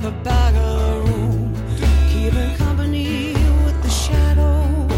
the back of the room, keeping company with the shadows.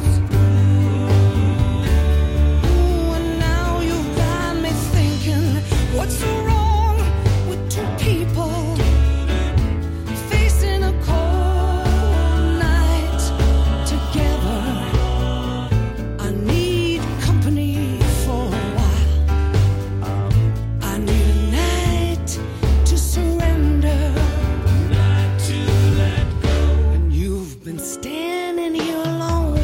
Ooh, and now you've got me thinking, what's so wrong with two people facing a cold night together? I need company for a while. I need a night to surrender, night to let go. And you've been standing here alone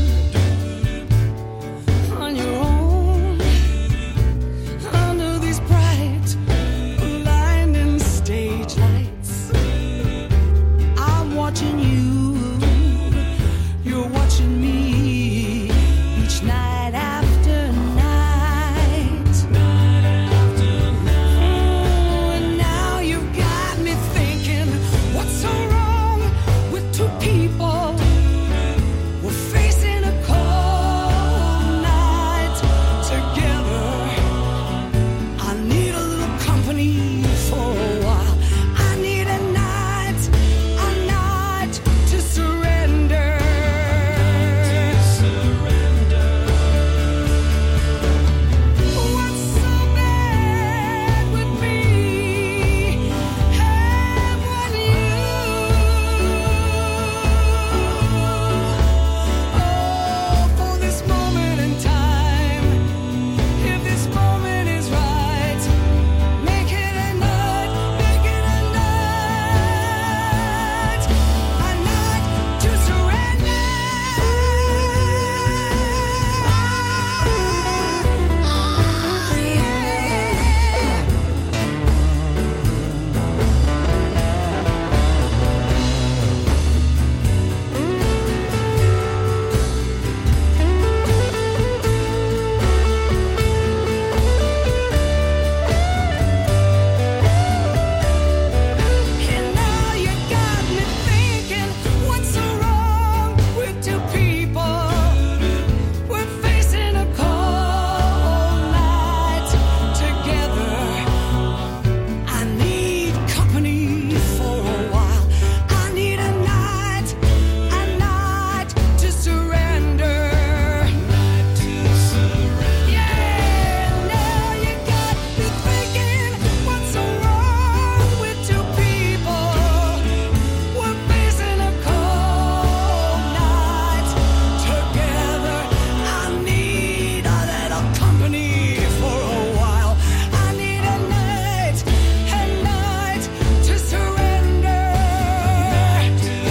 on your own under these bright, blinding stage lights. I'm watching you, you're watching me, each night after night. Night after night. And now you've got me thinking, what's so wrong with two people? We're facing a cold night together. I need a little company for a while. I need a night to surrender. What's so bad with me and with you? Oh, for this moment in time, if this moment is right, make it a night to surrender. And now you got me thinking, what's so wrong with two people? We're facing a cold night together. I need company for a while. I need a night to surrender. Night to surrender. Yeah, now you got me thinking, what's so wrong with two people? We're facing a cold night together. I need a little company for a while. I need a night to surrender. I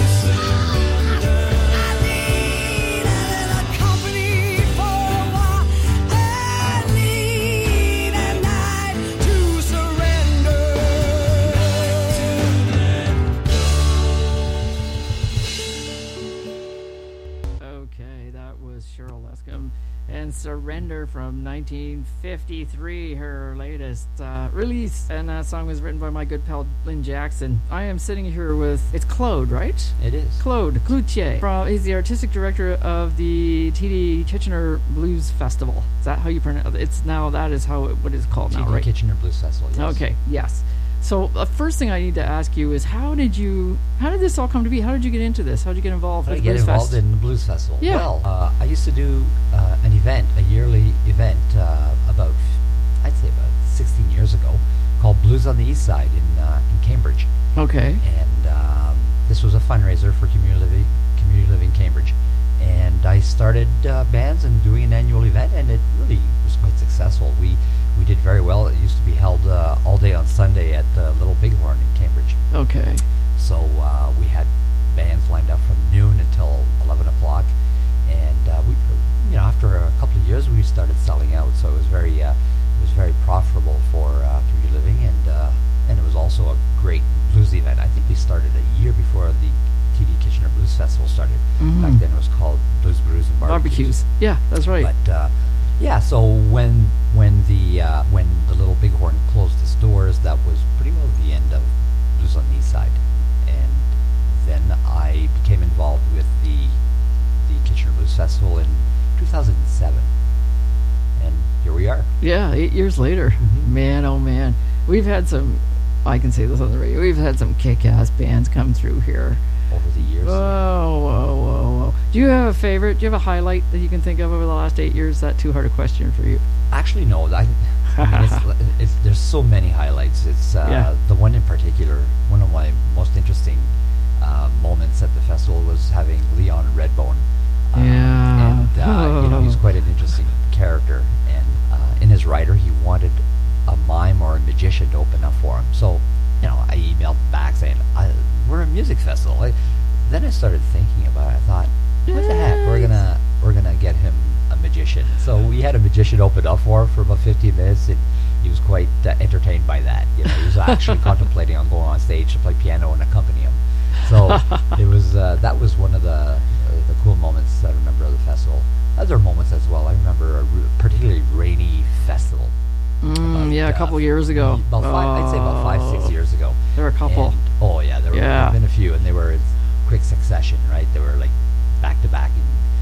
need a little company for a while. I need a night to surrender. Okay, that was Cheryl Lescombe and Surrender from 1953, her latest release. And that song was written by my good pal Lynn Jackson. I am sitting here with, it's Claude, right? It is. Claude Cloutier. He's the artistic director of the TD Kitchener Blues Festival. Is that how you pronounce it? It's now, that is how what it's called now, TD right? Kitchener Blues Festival, yes. Okay, yes. So the first thing I need to ask you is how did this all come to be? How did you get into this? How did you get involved How with did I get Blues involved Fest? in the Blues Festival? Yeah. Well, I used to do an event, a yearly event, about 16 years ago, called Blues on the East Side in Cambridge. Okay. And this was a fundraiser for Community Living Cambridge. And I started bands and doing an annual event, and it really was quite successful. We did very well. It used to be held all day on Sunday at the Little Bighorn in Cambridge. Okay. So we had bands lined up from noon until 11 o'clock. And we, after a couple of years, we started selling out. So it was very profitable for Community Living, and it was also a great blues event. I think we started a year before the TD Kitchener Blues Festival started. Mhm. Back then it was called Blues, Brews, and Barbecues. Yeah, that's right. But yeah, so when the Little Bighorn closed its doors, that was pretty well the end of Blues on the East Side. And then I became involved with the Kitchener Blues Festival in 2007. And here we are. Yeah, 8 years later. Mhm. Man, oh man. We've had some I can say this on the radio. We've had some kick-ass bands come through here. over the years. Whoa. Do you have a favorite? Do you have a highlight that you can think of over the last 8 years? Is that too hard a question for you? Actually, no. I mean, there's so many highlights. It's Yeah. the one in particular. One of my most interesting moments at the festival was having Leon Redbone. Yeah. And he's quite an interesting character. And in his writer, he wanted a mime or a magician to open up for him. So, I emailed back saying, "We're a music festival." Then I started thinking about it. I thought, "What the heck? We're gonna get him a magician." So we had a magician open up for him for about 15 minutes, and he was quite entertained by that. He was actually contemplating on going on stage to play piano and accompany him. So it was that was one of the cool moments that I remember of the festival. Other moments as well. I remember a particularly rainy festival. A couple years ago. I'd say about 5-6 years ago. There were a couple. And, there have been a few, and they were in quick succession, right? They were like back to back.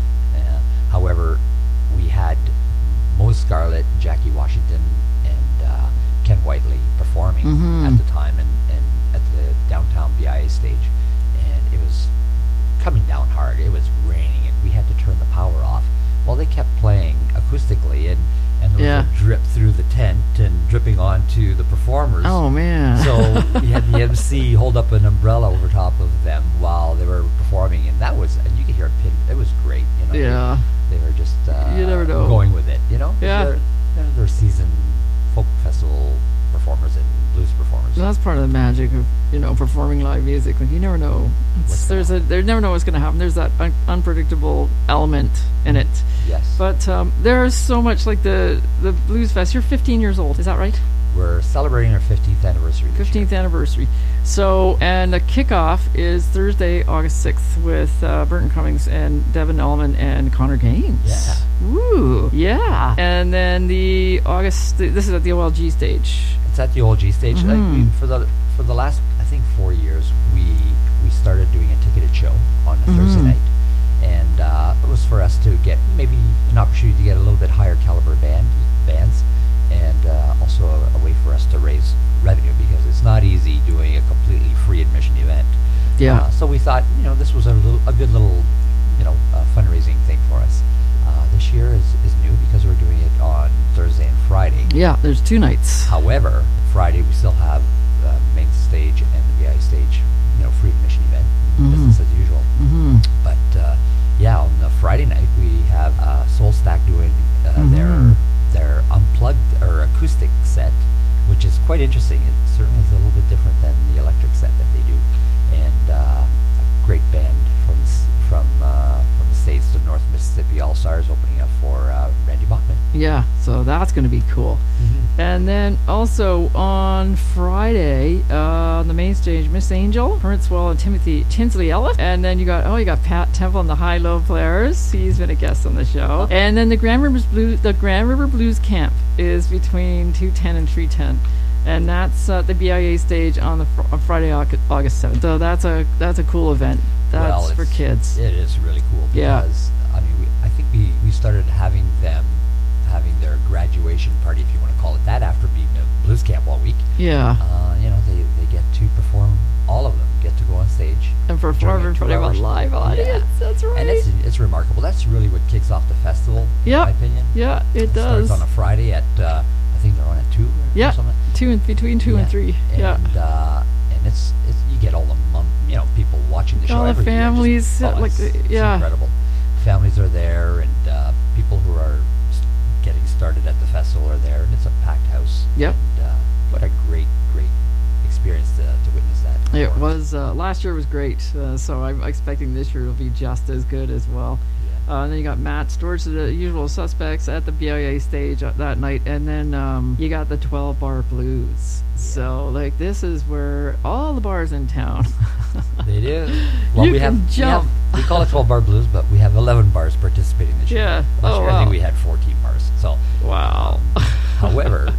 However, we had Mo Scarlett, Jackie Washington, and Ken Whiteley performing at the time, and at the downtown BIA stage, and it was coming down hard. It was raining, and we had to turn the power off. Well, they kept playing acoustically, and there was a drip through the tent and dripping onto the performers. Oh, man. So we had the MC hold up an umbrella over top of them while they were performing, and you could hear a pin. It was great. They were just you never know. going with it. Yeah. They're seasoned folk festival performers and blues performers. That's part of the magic of performing live music. Like, you never know. They never know what's going to happen. There's that unpredictable element in it. Yes. But there's so much, like the Blues Fest. You're 15 years old, is that right? We're celebrating our 15th anniversary. 15th anniversary. So, and the kickoff is Thursday, August 6th with Burton Cummings and Devin Ullman and Connor Gaines. Yeah. Woo. Yeah. And then this is at the OLG stage. It's at the OLG stage. For the last, I think, 4 years, we started doing a ticketed show on a Thursday night. And it was for us to get maybe an opportunity to get a little bit higher caliber bands, and also a way for us to raise revenue, because it's not easy doing a completely free admission event. Yeah. So we thought, this was a good little, fundraising thing for us. This year is new because we're doing it on Thursday and Friday. Yeah, there's 2 nights. However, Friday we still have main stage and the VI stage, free admission event, business as usual. But on the Friday night we have Soul Stack doing their unplugged or acoustic set, which is quite interesting. It certainly is a little bit different than the electric set that they do, and a great band from the States, the North Mississippi All Stars, opening up for Randy Bachman. Yeah, so that's going to be cool. And then also on Friday, on the main stage, Miss Angel, Prince-Well, and Timothy Tinsley Ellis. And then you got Pat Temple and the High Low Players. He's been a guest on the show. And then the Grand River Blues Camp is between 2:10 and 3:10. And that's the BIA stage on Friday, August 7th. So that's a cool event. That's for kids. It is really cool because I think we started having them having their graduation party, if you want to call it that, after being a blues camp all week. Yeah. They get to perform. All of them get to go on stage and perform in front of a live audience. That's right. And it's remarkable. That's really what kicks off the festival, in my opinion. Yeah, it does. Starts on a Friday at I think they're on at 2. Yeah. Or something. Between 2 and 3. And it's you get all the people watching the show. All the families, it's incredible. Families are there, and people who are getting started at the festival are there, and it's a packed house. Yep. And what a great experience to witness that. It was last year was great, so I'm expecting this year will be just as good as well. And then you got Matt Storch, the Usual Suspects, at the BIA stage that night, and then you got the 12 Bar Blues. So this is where all the bars in town. They do. Well, we call it 12 Bar Blues, but we have 11 bars participating this year. Yeah. Last year I think we had 14 bars. So wow. However,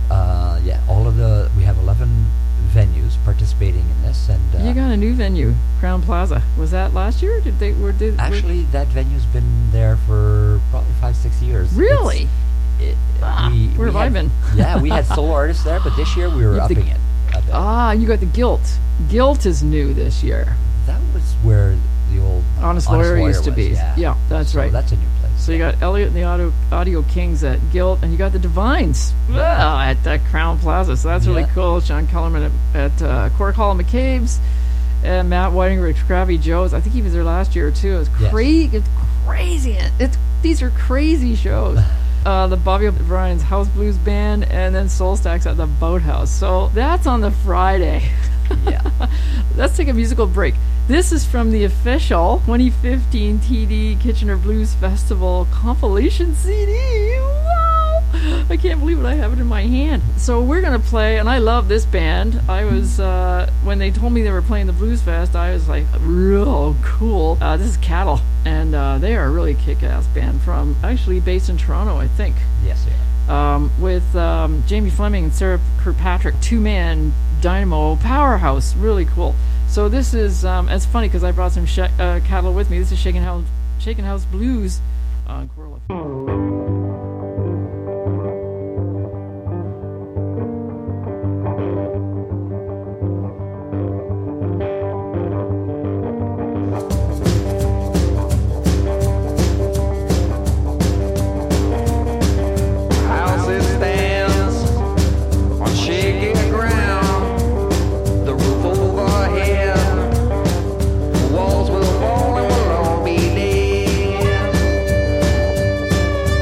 we have 11 venues participating in this, and you got a new venue, Crown Plaza. Was that last year? Actually, that venue's been there for probably 5-6 years. Really? Where have I been? Yeah, we had solo artists there, but this year we were upping it. You got the Guilt. Guilt is new this year. That was where the old Honest Lawyer used to was, be. Yeah, that's so right. That's a new place. So you got Elliot and the Audio Kings at Guilt, and you got the Divines at Crown Plaza. So that's really cool. Sean Kellerman at Cork Hall and McCabe's, and Matt Whitinger at Scrappy Joe's. I think he was there last year too. It's crazy. It's crazy. These are crazy shows. The Bobby O'Brien's House Blues Band, and then Soul Stacks at the Boathouse. So that's on the Friday. Yeah. Let's take a musical break. This is from the official 2015 TD Kitchener Blues Festival compilation CD. Wow! I can't believe it. I have it in my hand. So we're going to play, and I love this band. I was, when they told me they were playing the Blues Fest, I was like, real cool. This is Cattle, and they are a really kick-ass band from, actually based in Toronto, I think. Yes, they are. With Jamie Fleming and Sarah Kirkpatrick, two-man dynamo powerhouse. Really cool. So this is, it's funny because I brought some Cattle with me. This is Shaken House Blues on Corla. Walls will fall and we'll all be dead.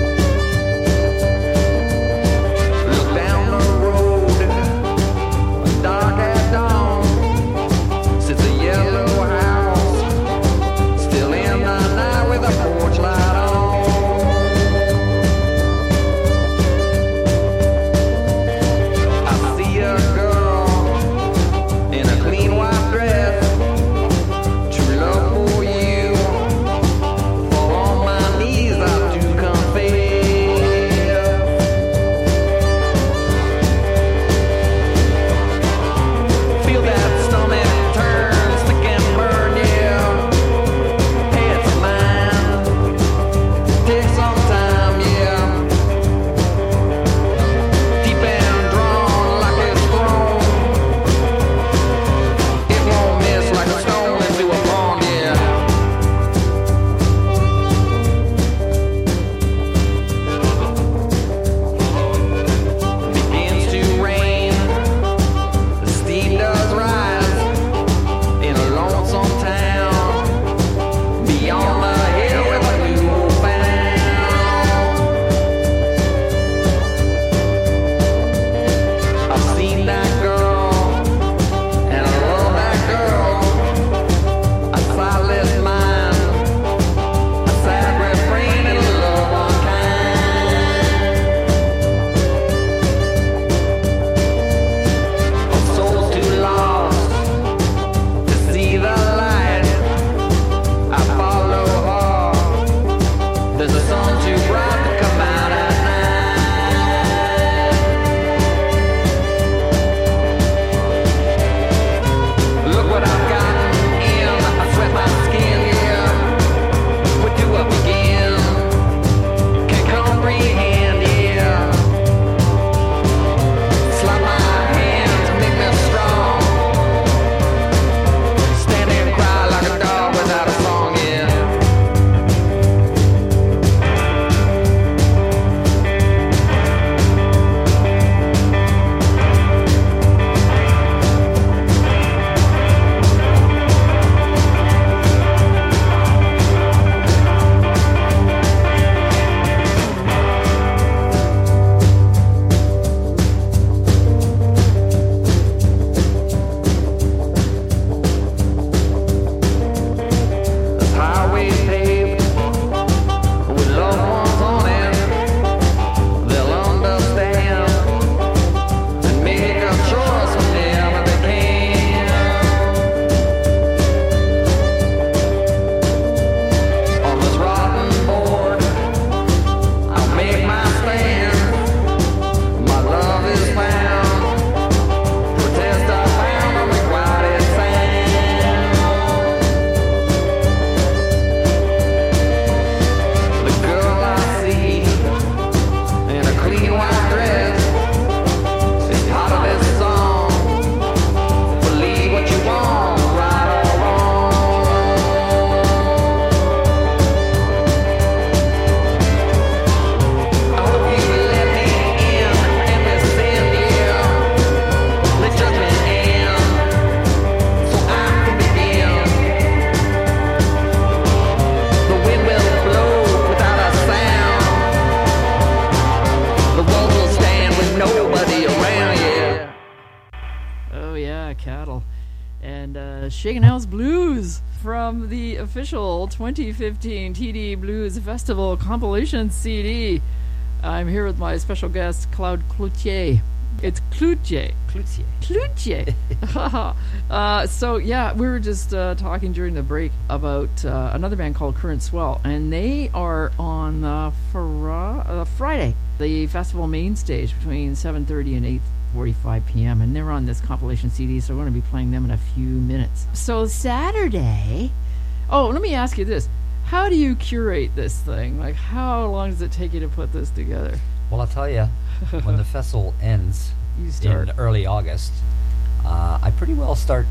Shaken House Blues from the official 2015 TD Blues Festival compilation CD. I'm here with my special guest, Claude Cloutier. It's Cloutier. Cloutier. So, yeah, we were just talking during the break about another band called Current Swell, and they are on Friday, the festival main stage between 7:30 and 8:45 p.m., and they're on this compilation CD, so we're going to be playing them in a few minutes. So Saturday... Oh, let me ask you this. How do you curate this thing? Like, how long does it take you to put this together? Well, I'll tell you, when the festival ends in early August, I pretty well start.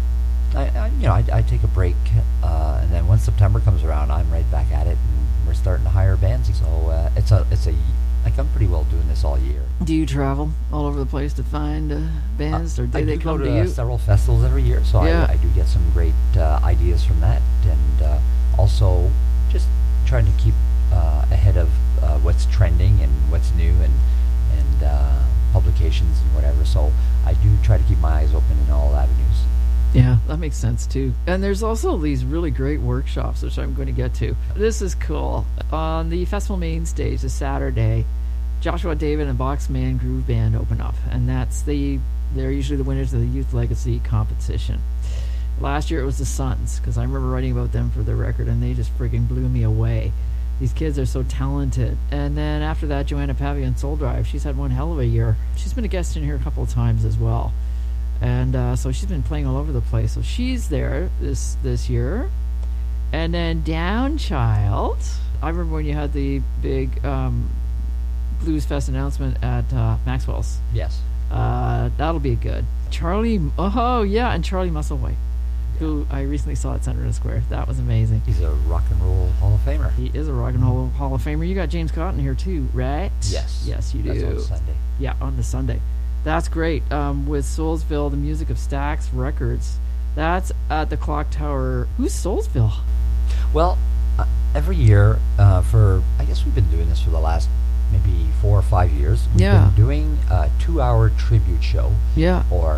I take a break, and then when September comes around, I'm right back at it, and we're starting to hire bands. So I'm pretty well doing this all year. Do you travel all over the place to find bands, or do they come to to you? Several festivals every year, so Yeah. I do get some great ideas from that, and also just trying to keep ahead of what's trending and what's new and publications and whatever. So I do try to keep my eyes open in all avenues. Yeah, that makes sense too. And there's also these really great workshops, which I'm going to get to. This is cool. On the festival main stage this Saturday, Joshua David and Boxman Groove Band open up, and they're usually the winners of the Youth Legacy competition. Last year it was the Sons, because I remember writing about them for the record, and they just friggin' blew me away. These kids are so talented. And then after that, Joanna Pavia and Soul Drive. She's had one hell of a year. She's been a guest in here a couple of times as well. And so she's been playing all over the place. So she's there this year. And then Downchild. I remember when you had the big Blues Fest announcement at Maxwell's. Yes. That'll be good. and Charlie Musselwhite, who I recently saw at Centre Square. That was amazing. He's a rock and roll Hall of Famer. He is a rock and roll Hall of Famer. You got James Cotton here too, right? Yes. Yes, you do. That's on Sunday. Yeah, on the Sunday. That's great. With Soulsville, the music of Stax Records. That's at the Clock Tower. Who's Soulsville? Well, every year I guess we've been doing this for the last maybe 4 or 5 years. We've been doing a 2-hour tribute show. Yeah. Or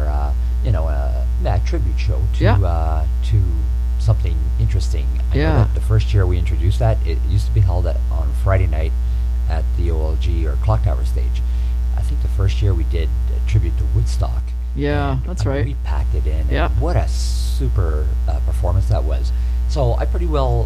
a tribute show to something interesting. I know that the first year we introduced that, it used to be held on Friday night at the OLG or Clock Tower stage. I think the first year we did a tribute to Woodstock. Yeah, that's right. We packed it in. And what a super performance that was. So I pretty well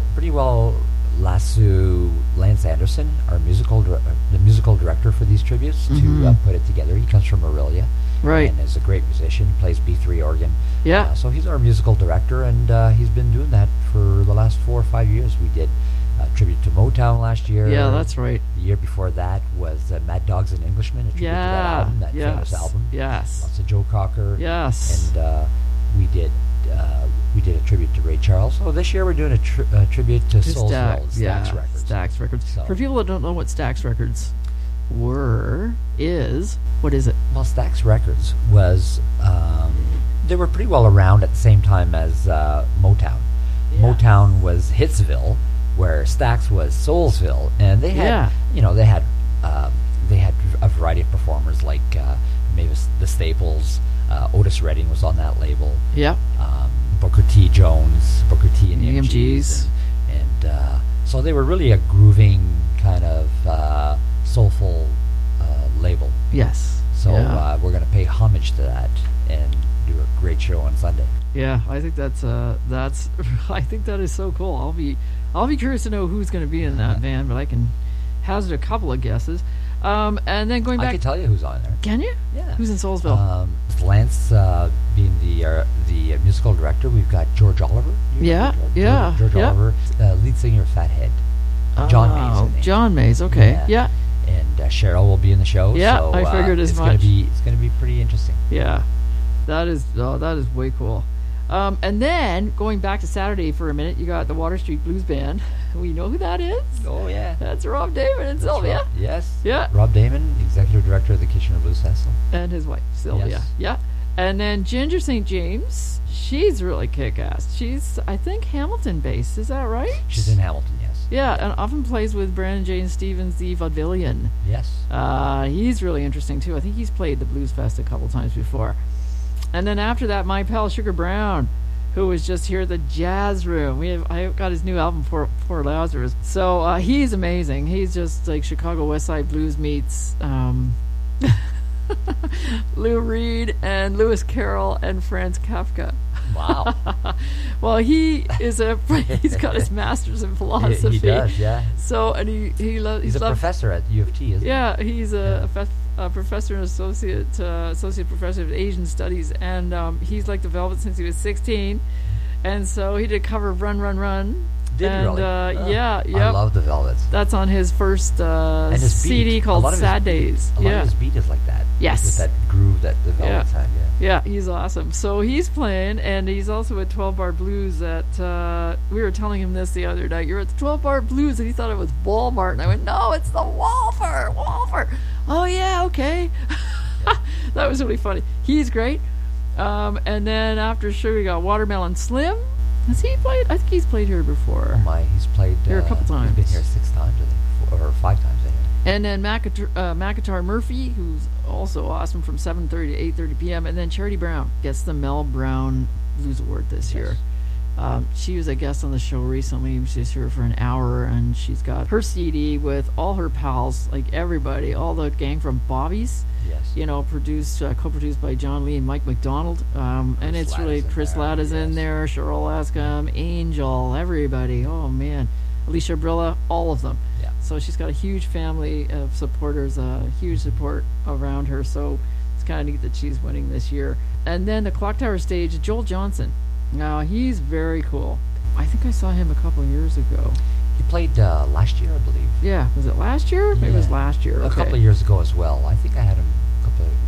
lasso Lance Anderson, the musical director for these tributes, to put it together. He comes from Aurelia, right, and is a great musician. Plays B3 organ. Yeah. So he's our musical director, and he's been doing that for the last 4 or 5 years. We did a tribute to Motown last year. Yeah, that's right. The year before that was Mad Dogs and Englishmen, a tribute to that album, that famous album. Yes. Lots of Joe Cocker. Yes. And we did a tribute to Ray Charles. So this year we're doing a tribute to Soulsville, Stax Records. Stax Records. So, for people that don't know what Stax Records what is it? Well, Stax Records was, they were pretty well around at the same time as Motown. Yeah. Motown was Hitsville, where Stax was Soulsville, and they had, they had a variety of performers like Mavis the Staples. Otis Redding was on that label. Yeah. Booker T. Jones, Booker T. and the EMGs. And so they were really a grooving kind of soulful label. Yes. So we're going to pay homage to that and do a great show on Sunday. Yeah, I think that's I think that is so cool. I'll be curious to know who's going to be in that band, but I can hazard a couple of guesses. And then going back, I can tell you who's on there. Can you? Yeah. Who's in Soulsville? Lance being the musical director. We've got George Oliver. George Oliver, lead singer of Fathead. John Mays. John Mays. Okay. Yeah. And Cheryl will be in the show. Yeah, so, I figured as much. It's going to be pretty interesting. Yeah, that is way cool. And then going back to Saturday for a minute, you got the Water Street Blues Band. We know who that is. Oh yeah, that's Rob Damon and Sylvia. Yes. Yeah. Rob Damon, executive director of the Kitchener Blues Festival, and his wife Sylvia. Yes. Yeah. And then Ginger St. James. She's really kick-ass. She's, I think, Hamilton-based. Is that right? She's in Hamilton. Yes. Yeah, and often plays with Brandon Jane Stevens, the vaudevillian. Yes. He's really interesting too. I think he's played the Blues Fest a couple times before. And then after that, my pal Sugar Brown, who was just here at the Jazz Room. I got his new album for Lazarus. So he's amazing. He's just like Chicago West Side Blues meets Lou Reed and Lewis Carroll and Franz Kafka. Wow. Well, he's got his master's in philosophy. He does, yeah. So, and he's a professor at U of T, isn't he? Yeah, he's a professor and associate professor of Asian studies, and he's liked the Velvet since he was 16, and so he did a cover of Run, Run, Run. Did and, really? Yeah. I love the Velvets. That's on his first And his CD beat, called Sad Days. A lot of his beat is like that. Yes. With that groove that the Velvets had, Yeah, he's awesome. So he's playing, and he's also at 12 Bar Blues at, we were telling him this the other night, you're at the 12 Bar Blues, and he thought it was Walmart, and I went, no, it's the Walford. Oh, yeah, okay. That was really funny. He's great. And then after sure we got Watermelon Slim. Has he played? I think he's played here before. Oh my, he's played here a couple times. He's been here 6 times, I think, or 5 times, I think. And then McIntyre Murphy, who's also awesome, from 7:30 to 8:30 p.m. And then Charity Brown gets the Mel Brown Blues Award this year. She was a guest on the show recently. She's here for an hour, and she's got her CD with all her pals, like everybody, all the gang from Bobby's. Yes. You know, co-produced by John Lee and Mike McDonald. And it's really Chris Ladd is in there, Cheryl Lascom, Angel, everybody. Oh man, Alicia Brilla, all of them. Yeah. So she's got a huge family of supporters, huge support around her. So it's kind of neat that she's winning this year. And then the Clock Tower stage, Joel Johnson. Now he's very cool. I think I saw him a couple of years ago. He played last year, I believe. Yeah, was it last year? Maybe it was last year. A couple of years ago as well. I think I had him a couple of,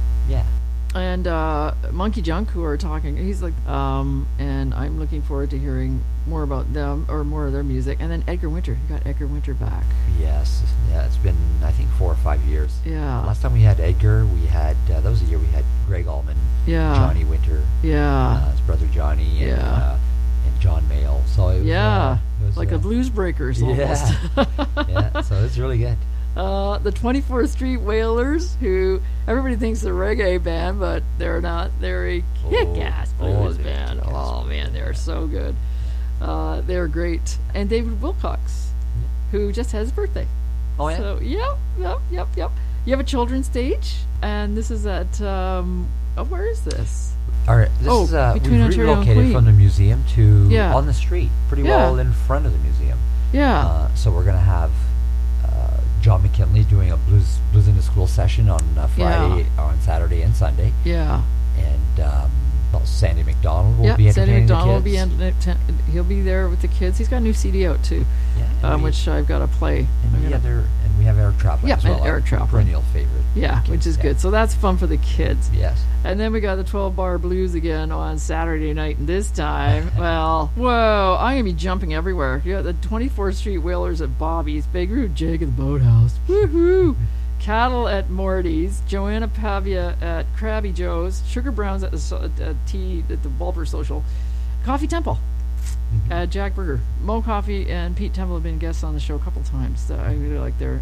And Monkey Junk, who are talking, he's like, and I'm looking forward to hearing more about them or more of their music. And then Edgar Winter, you got Edgar Winter back. Yes, yeah, it's been, I think, 4 or 5 years. Yeah. Last time we had Edgar, we had, that was the year we had Greg Allman, Johnny Winter, his brother Johnny, and John Mayall. So it was, it was like the Blues Breakers almost. Yeah, so it's really good. The 24th Street Wailers, who everybody thinks they're a reggae band, but they're not. They're a kick-ass blues band. Oh, man, they're so good. They're great. And David Wilcox, who just had his birthday. Oh, yeah? So, yep. You have a children's stage, and this is at, where is this? This is, between we've Ontario and relocated Queen. from the museum to on the street, pretty well in front of the museum. Yeah. So we're going to have John McKinley doing a blues in the school session on Friday, on Saturday and Sunday. Yeah. And Sandy McDonald will be entertaining the kids. He'll be there with the kids. He's got a new CD out too, which I've got to play. And we have Eric Traplin as well. Eric Traplin, perennial favorite. Yeah, which is good. So that's fun for the kids. Yes. And then we got the 12 Bar Blues again on Saturday night, and this time, well, whoa, I'm gonna be jumping everywhere. You got the 24th Street Wailers at Bobby's, Big Root Jake at the Boathouse, woohoo! Cattle at Morty's, Joanna Pavia at Krabby Joe's, Sugar Brown's at the Walper Social, Coffee Temple at Jack Burger. Mo Coffee and Pete Temple have been guests on the show a couple times. I really like their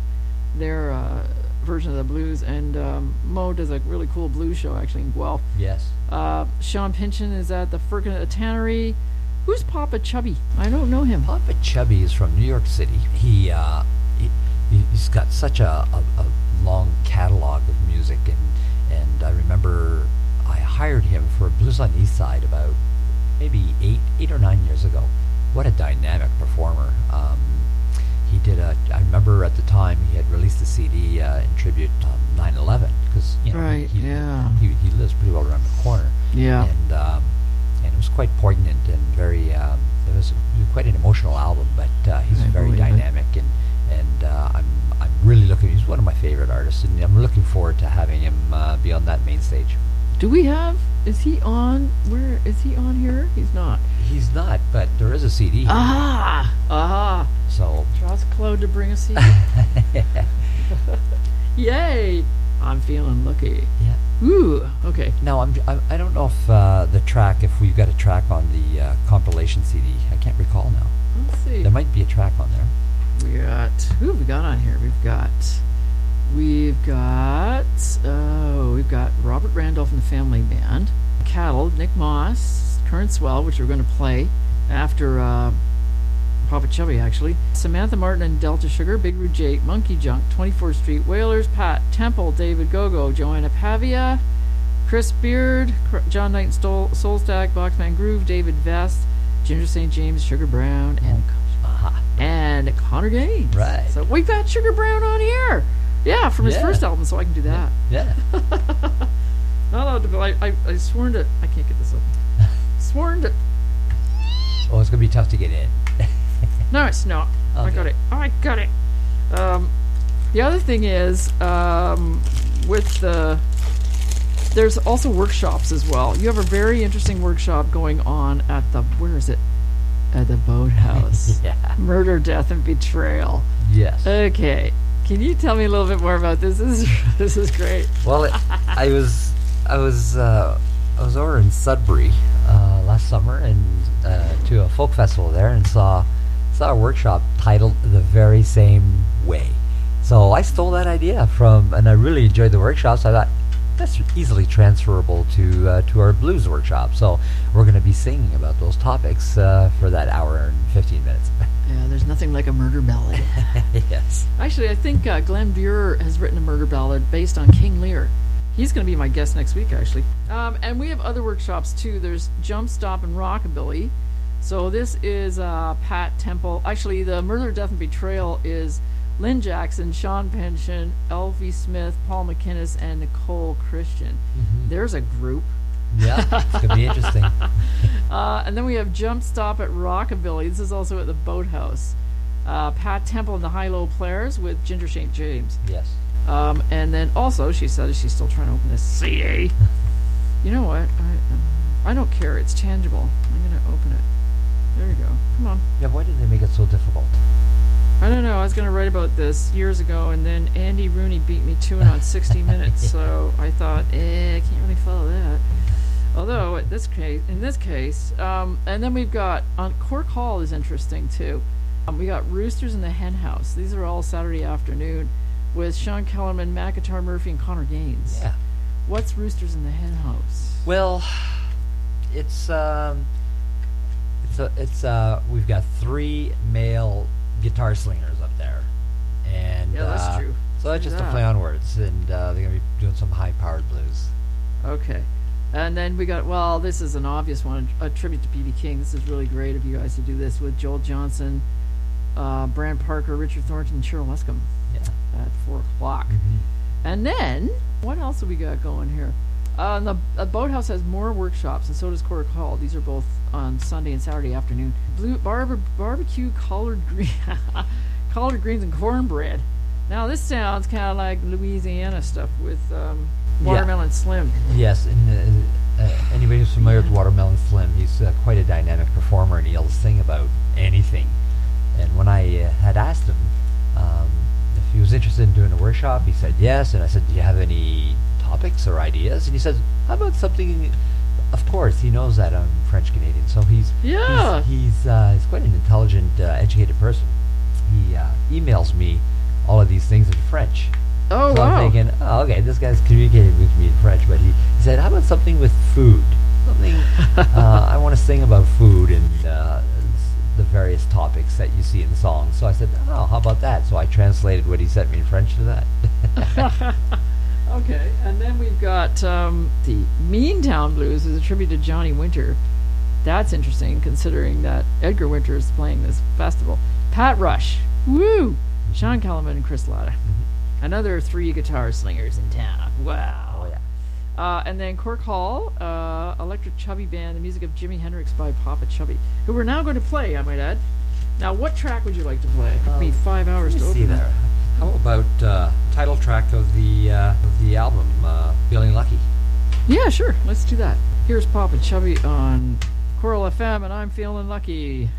version of the blues, and Mo does a really cool blues show actually in Guelph. Yes. Sean Pynchon is at the Firkin Tannery. Who's Papa Chubby? I don't know him. Papa Chubby is from New York City. He's got such a long catalog of music, and I remember I hired him for Blues on the East Side about maybe 8 or 9 years ago. What a dynamic performer. He did I remember at the time he had released a CD in tribute to 9/11 because he lives pretty well around the corner. Yeah. And it was quite poignant and very it was quite an emotional album, but he's very dynamic and I'm really he's one of my favorite artists, and I'm looking forward to having him be on that main stage. Is he on here? He's not. He's not, but there is a CD. So trust Claude to bring a CD. Yay! I'm feeling lucky. Yeah. Ooh. Okay. Now I don't know if we've got a track on the compilation CD. I can't recall now. Let's see. There might be a track on there. Who have we got on here? We've got Robert Randolph and the Family Band, Cattle, Nick Moss, Current Swell, which we're going to play after Papa Chubby, actually. Samantha Martin and Delta Sugar, Big Rude Jake, Monkey Junk, 24th Street, Whalers, Pat Temple, David Gogo, Joanna Pavia, Chris Beard, John Knight and Soulstack, Boxman Groove, David Vest, Ginger St. James, Sugar Brown, and Connor Gaines. Right. So we got Sugar Brown on here. Yeah, from his first album, so I can do that. Yeah. Not allowed to, I sworn to, I can't get this open. Sworn to, Oh, it's going to be tough to get in. no, it's not. Okay. I got it. The other thing is, there's also workshops as well. You have a very interesting workshop going on at where is it? At the Boathouse. Yeah. Murder, Death, and Betrayal. Yes. Okay. Can you tell me a little bit more about this? This is great. Well, I was over in Sudbury last summer and to a folk festival there and saw a workshop titled The Very Same Way. So I stole that idea and I really enjoyed the workshop. So I thought that's easily transferable to our blues workshop. So we're going to be singing about those topics for that hour and 15 minutes. Yeah, there's nothing like a murder ballad. Yes. Actually, I think Glenn Buer has written a murder ballad based on King Lear. He's going to be my guest next week, actually. And we have other workshops, too. There's Jump, Stop, and Rockabilly. So this is Pat Temple. Actually, the Murder, Death, and Betrayal is Lynn Jackson, Sean Pension, Elfie Smith, Paul McInnes, and Nicole Christian. Mm-hmm. There's a group. Yeah, it's going to be interesting. And then we have Jump, Stop at Rockabilly. This is also at the Boathouse. Pat Temple and the High-Low Players with Ginger St. James. Yes. And then also, she said she's still trying to open this CA. You know what? I don't care. It's tangible. I'm going to open it. There you go. Come on. Yeah, why did they make it so difficult? I don't know. I was going to write about this years ago, and then Andy Rooney beat me to it on 60 Minutes. So I thought, I can't really follow that. Although, in this case, and then we've got, Cork Hall is interesting, too. We got Roosters in the Hen House. These are all Saturday afternoon with Sean Kellerman, Matt Guitar Murphy, and Connor Gaines. Yeah. What's Roosters in the Hen House? Well, we've got 3 male guitar slingers up there, and Yeah, that's true. So that's Do just that. a play on words, and they're gonna be doing some high-powered blues. Okay. And then we got, this is an obvious one, a tribute to B.B. King. This is really great of you guys to do this with Joel Johnson, Bran Parker, Richard Thornton, and Cheryl Lescombe Yeah. at 4 o'clock. Mm-hmm. And then, what else have we got going here? The Boathouse has more workshops, and so does Cork Hall. These are both on Sunday and Saturday afternoon. Barbecue collard greens and cornbread. Now, this sounds kind of like Louisiana stuff with Watermelon Slim. Yes, and anybody who's familiar with Watermelon Slim, he's quite a dynamic performer, and he'll sing about anything. And when I had asked him if he was interested in doing a workshop, he said yes. And I said, do you have any topics or ideas? And he said, how about something? Of course, he knows that I'm French Canadian, so he's quite an intelligent, educated person. He emails me all of these things in French. Oh, so wow. I'm thinking, okay, this guy's communicating with me in French, but he said, how about something with food? Something, I want to sing about food and the various topics that you see in songs. So I said, how about that? So I translated what he sent me in French to that. Okay, and then we've got the Meantown Blues is a tribute to Johnny Winter. That's interesting, considering that Edgar Winter is playing this festival. Pat Rush, woo! Sean Kellerman and Chris Latta. Mm-hmm. Another 3 guitar slingers in town. Wow. Oh, yeah. And then Cork Hall, Electric Chubby Band, the music of Jimi Hendrix by Papa Chubby, who we're now going to play, I might add. Now, what track would you like to play? It took me 5 hours to Let me open see it. there. How about title track of the album, Feeling Lucky? Yeah, sure. Let's do that. Here's Papa Chubby on Coral FM, and I'm feeling lucky.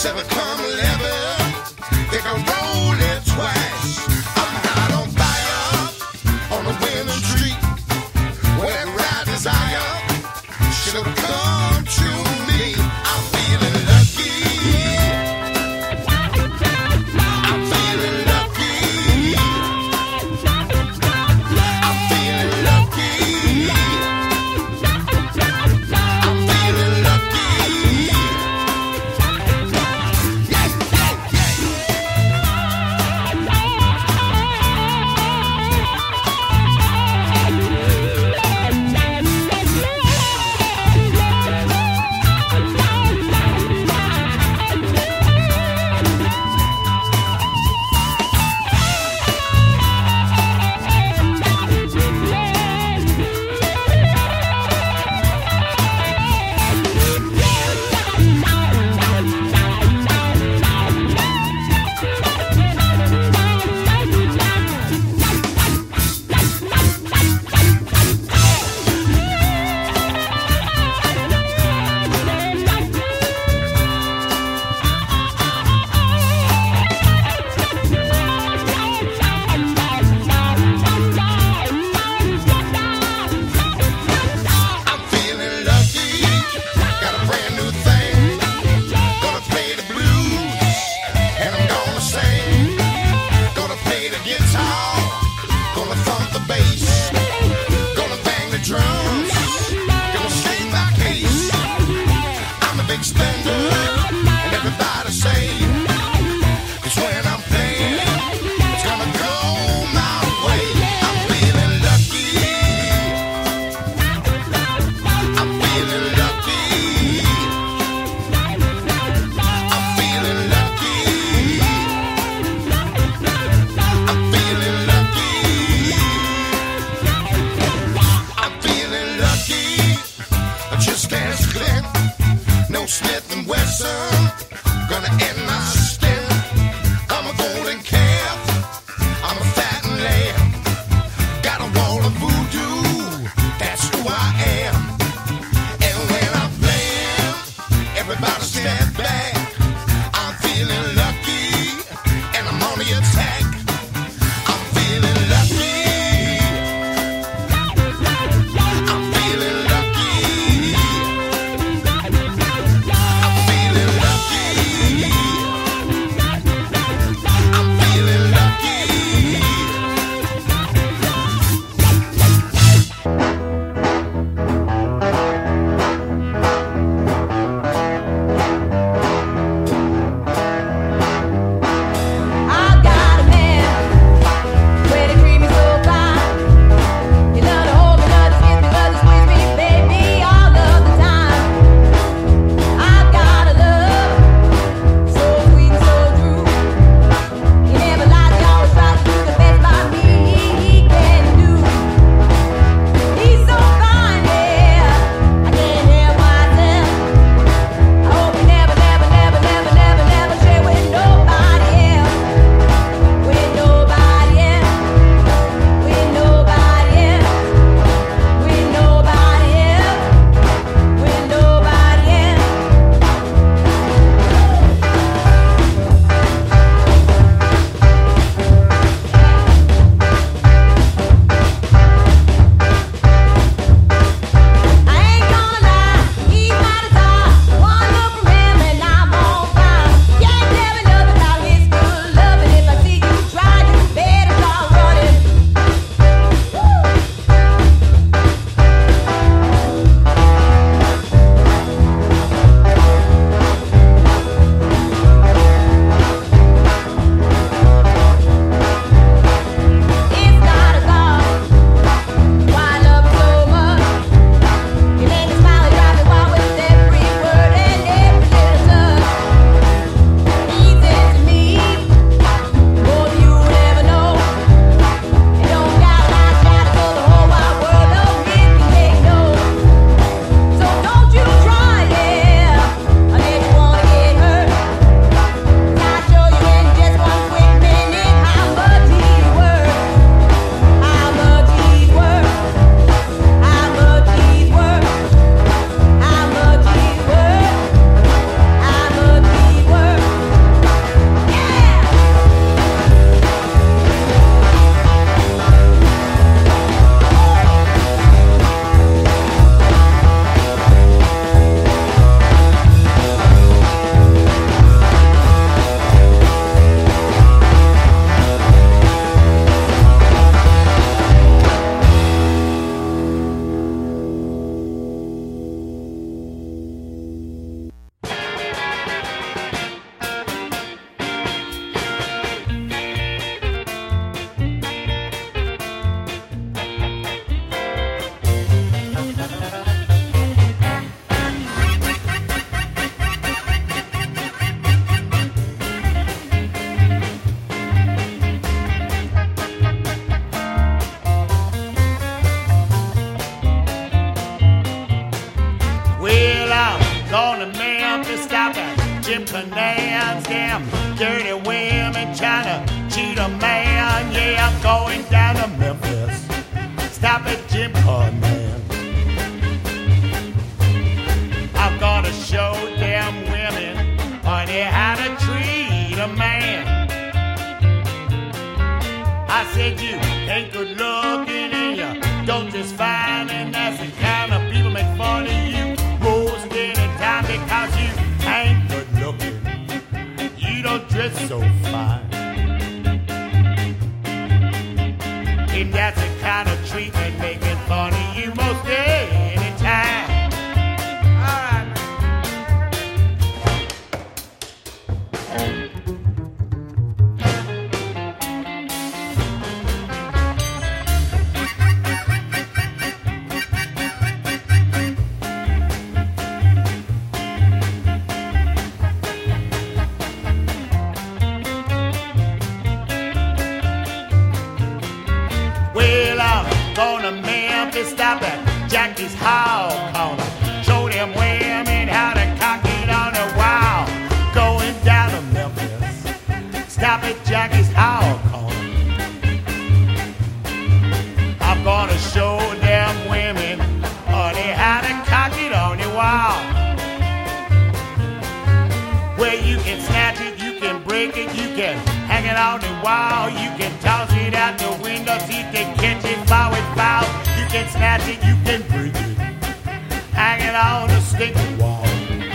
7 come 11, they can roll it twice. I'm not on fire on the winning street. When ride desire should have come to me. I'm feeling lucky. I'm feeling lucky. I'm feeling lucky. I'm feeling lucky. Yeah, yeah, I'm feeling lucky. Got a brand new thing. Gonna play the blues, and I'm gonna sing. Gonna play the guitar, gonna thump the bass, gonna bang the drums, gonna sing my case. I'm a big spender, and everybody say, 'cause when I'm playing, it's gonna go my way. I'm feeling lucky. I'm feeling lucky. I'm feeling lucky. I'm feeling lucky. I'm feeling lucky. I just can't slip. No Smith and Wesson. Gonna end my stint. I'm a golden calf. I'm a fattened lamb. Got a wall of voodoo. That's who I am. And when I'm playing, everybody step back. I'm feeling lucky, and I'm on the attack. I'm feeling lucky. I'm feeling lucky. I'm feeling lucky. Nan's, damn dirty women trying to cheat a man. Yeah, I'm going down to Memphis. Stop at Jim Conman. I'm gonna show them women, honey, how to treat a man. I said you ain't good looking and you don't just fine, and that's the kind of people make fun of you most any time because you ain't good looking. You don't dress so fine. And that's the kind of treatment making fun of you most any time. All right. Well, I'm gonna Memphis, stop at Jackie's Hall corner. Show them women how to cock it on a wall. Going down to Memphis, stop at Jackie's Hall corner. I'm gonna show them women, honey, how to cock it on the wall. Where you can snatch it, you can break it, you can hang it on the wall, you can toss it out the window, see if they catch it, foul it foul. You can snatch it, you can break it, hang it on the stick wall.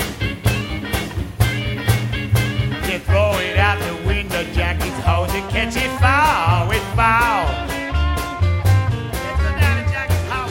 You throw it out the window, Jackie's hose, and catch it, foul it foul. Let's go down to Jackie's house.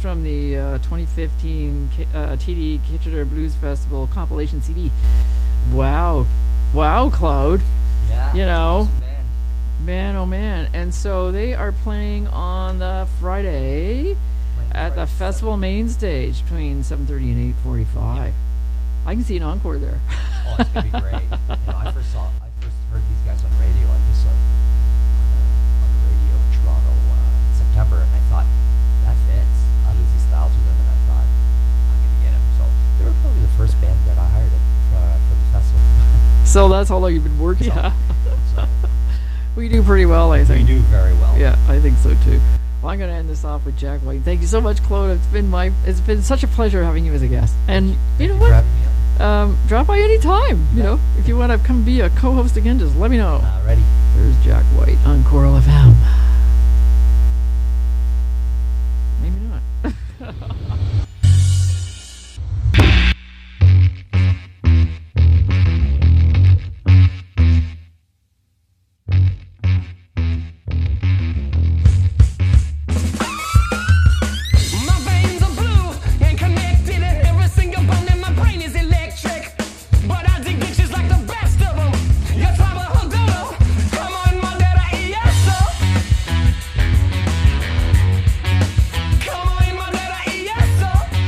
from the 2015 TD Kitchener Blues Festival compilation CD. Wow, Claude. Yeah. You know, awesome band. man, oh man. And so they are playing on the Friday at the festival main stage between 7:30 and 8:45. I can see an encore there. Oh, it's gonna be great. I first heard these guys on radio. I just on the radio in Toronto in September, and I thought that fits. I lose these styles with them, and I thought I'm gonna get them. So they were probably the first band that I hired for the festival. So that's how long you've been working. So- so We do pretty well, I we think. do very well. Yeah, I think so too. Well, I'm going to end this off with Jack White. Thank you so much, Claude. It's been such a pleasure having you as a guest. And you know Thank you what? for having me on. Drop by any time. You know, if you want to come be a co-host again, just let me know. Ready. There's Jack White on Coral FM. Maybe not. My veins are blue and connected, and every single bone in my brain is electric. But I dig bitches like the best of them. Yo trabajo duro, como en madera y eso. Como en madera y eso.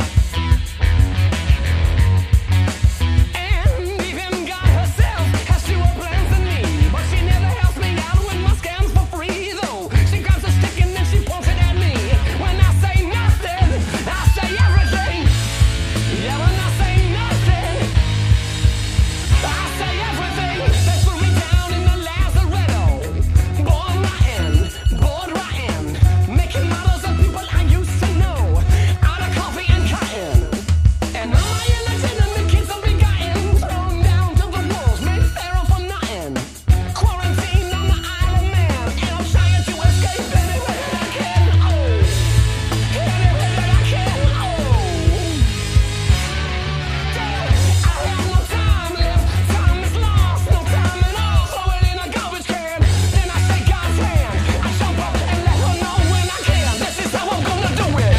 And even God herself has fewer plans than me, but she never helps me out with my scams for free, though. She grabs a stick and then she points it at me. When I say nothing, I say everything. Yeah, when I say nothing, I say everything. They put me down in the lazaretto. Born rotten, making models of people I used to know, out of coffee and cotton. And all my illegitimate kids are begotten, thrown down to the wolves, made feral for nothing. Quarantined on the Isle of Man, and I'm trying to escape anywhere that I can. Anywhere that I can. I have no time left, time is lost, no time at all. Throw it in a garbage can, then I shake God's hand. I jump up and let her know when I can. This is how I'm gonna do it.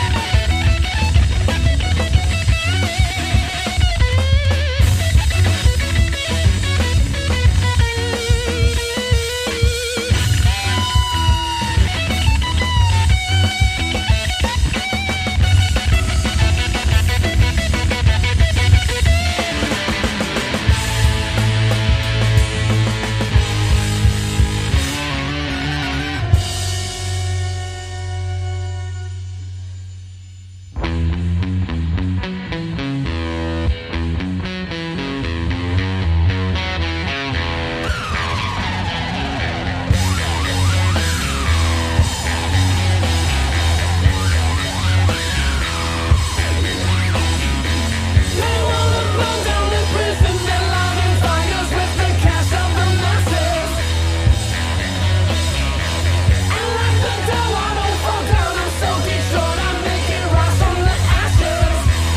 They wanna burn down the prison, they're lighting fires with the cash of the masses. And like the dough, I don't fall down, I'm so destroyed, I make it rise from the ashes.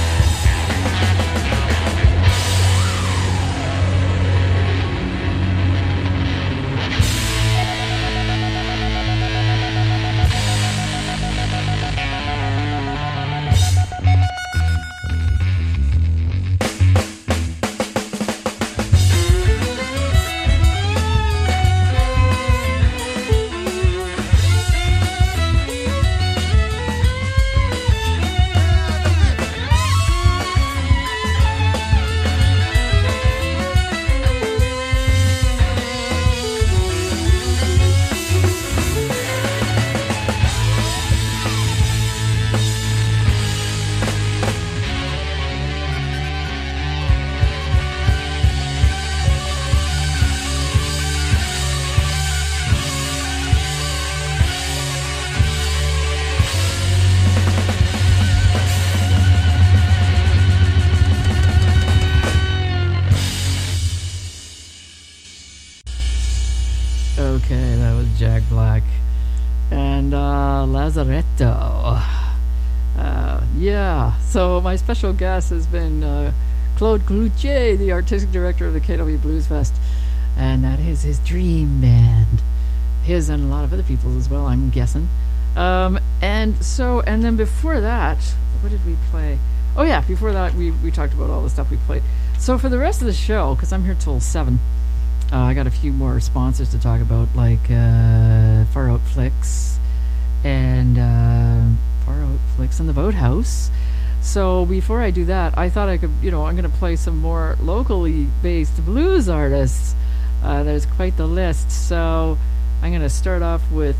Okay, that was Jack Black and Lazaretto. Yeah, so my special guest has been Claude Cloutier, the artistic director of the KW Blues Fest, and that is his dream band. His and a lot of other people's as well, I'm guessing. And then before that, what did we play? Oh yeah, before that we talked about all the stuff we played. So for the rest of the show, because I'm here till 7, I got a few more sponsors to talk about, like Far Out Flicks and the Boathouse. So before I do that, I thought I could, I'm going to play some more locally based blues artists. There's quite the list. So I'm going to start off with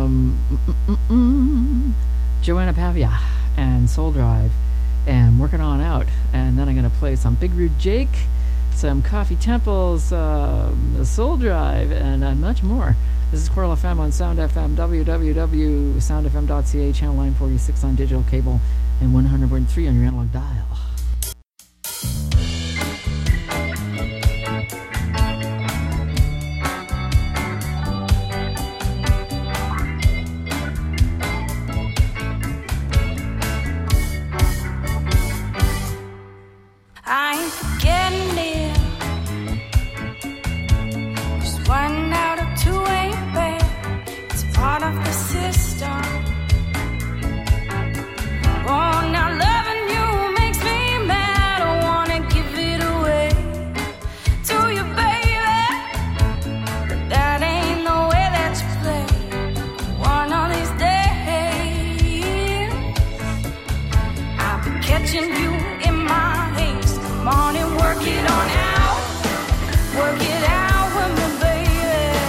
Joanna Pavia and Soul Drive and Working On Out. And then I'm going to play some Big Rude Jake, some Coffee Temples, Soul Drive, and much more. This is Coral FM on Sound FM, www.soundfm.ca, channel 946 on digital cable, and 100.3 on your analog dial. I ain't forgetting it. Just 1 out of 2 ain't bad. It's part of the system. Oh, now loving you makes me mad. I wanna give it away to you, baby, but that ain't the way that you play. One of these days I'll be catching you in my haze. Come on and work it on out. Work it out with me, baby.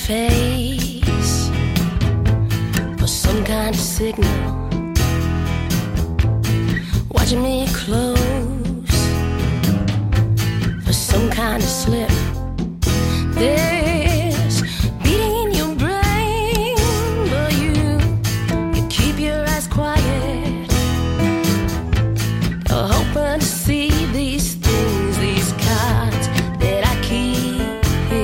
face for some kind of signal, watching me close for some kind of slip. There's beating in your brain, but you keep your eyes quiet. You're hoping to see these things, these cards that I keep.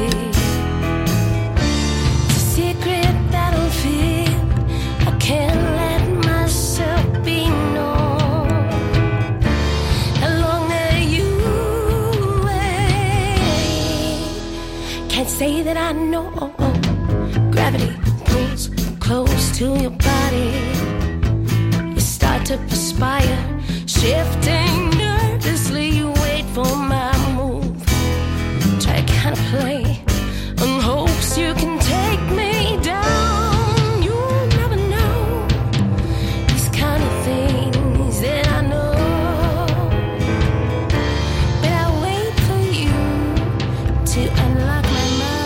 It's a secret battlefield. I can't let myself be known. How long are you wait? Can't say that I know. Gravity pulls close to your body. You start to perspire, shifting nervously. You wait for my move. Try to kind of play in hopes you can take me down. You'll never know these kind of things that I know. But I wait for you to unlock my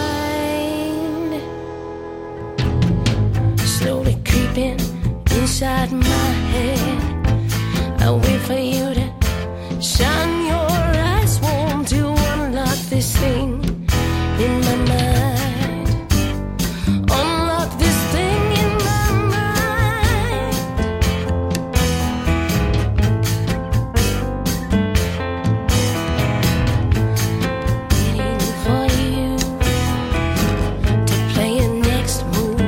mind. Slowly creeping inside my head. I wait for you to shine your eyes warm to unlock this thing in my mind. Unlock this thing in my mind. Waiting for you to play your next move.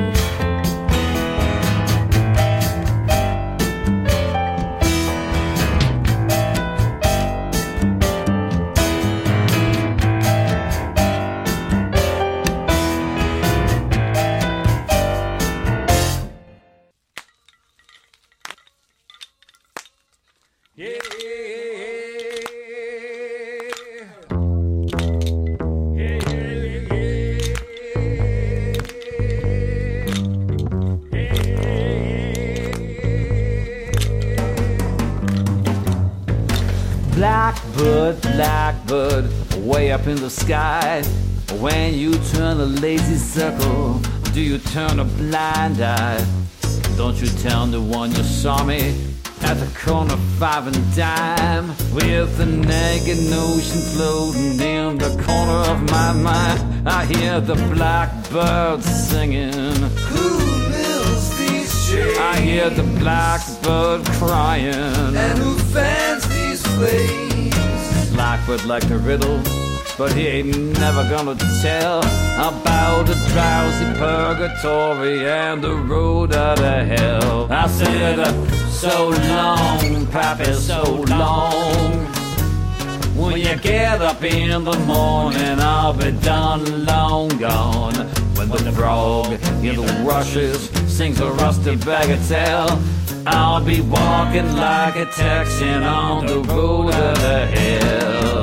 Blackbird, blackbird, way up in the sky. When you turn a lazy circle, do you turn a blind eye? Don't you tell the one you saw me at the corner 5 and dime, with a naked notion floating in the corner of my mind. I hear the blackbird singing. Who builds these shades? I hear the blackbird crying. And who fans these flames? Blackbird like a riddle, but he ain't never gonna tell about the drowsy purgatory and the road out of hell. I said, so long, Pappy, so long. When you get up in the morning, I'll be done, long gone. When the frog in the rushes sings a rusty bagatelle, I'll be walking like a Texan on the road out of hell.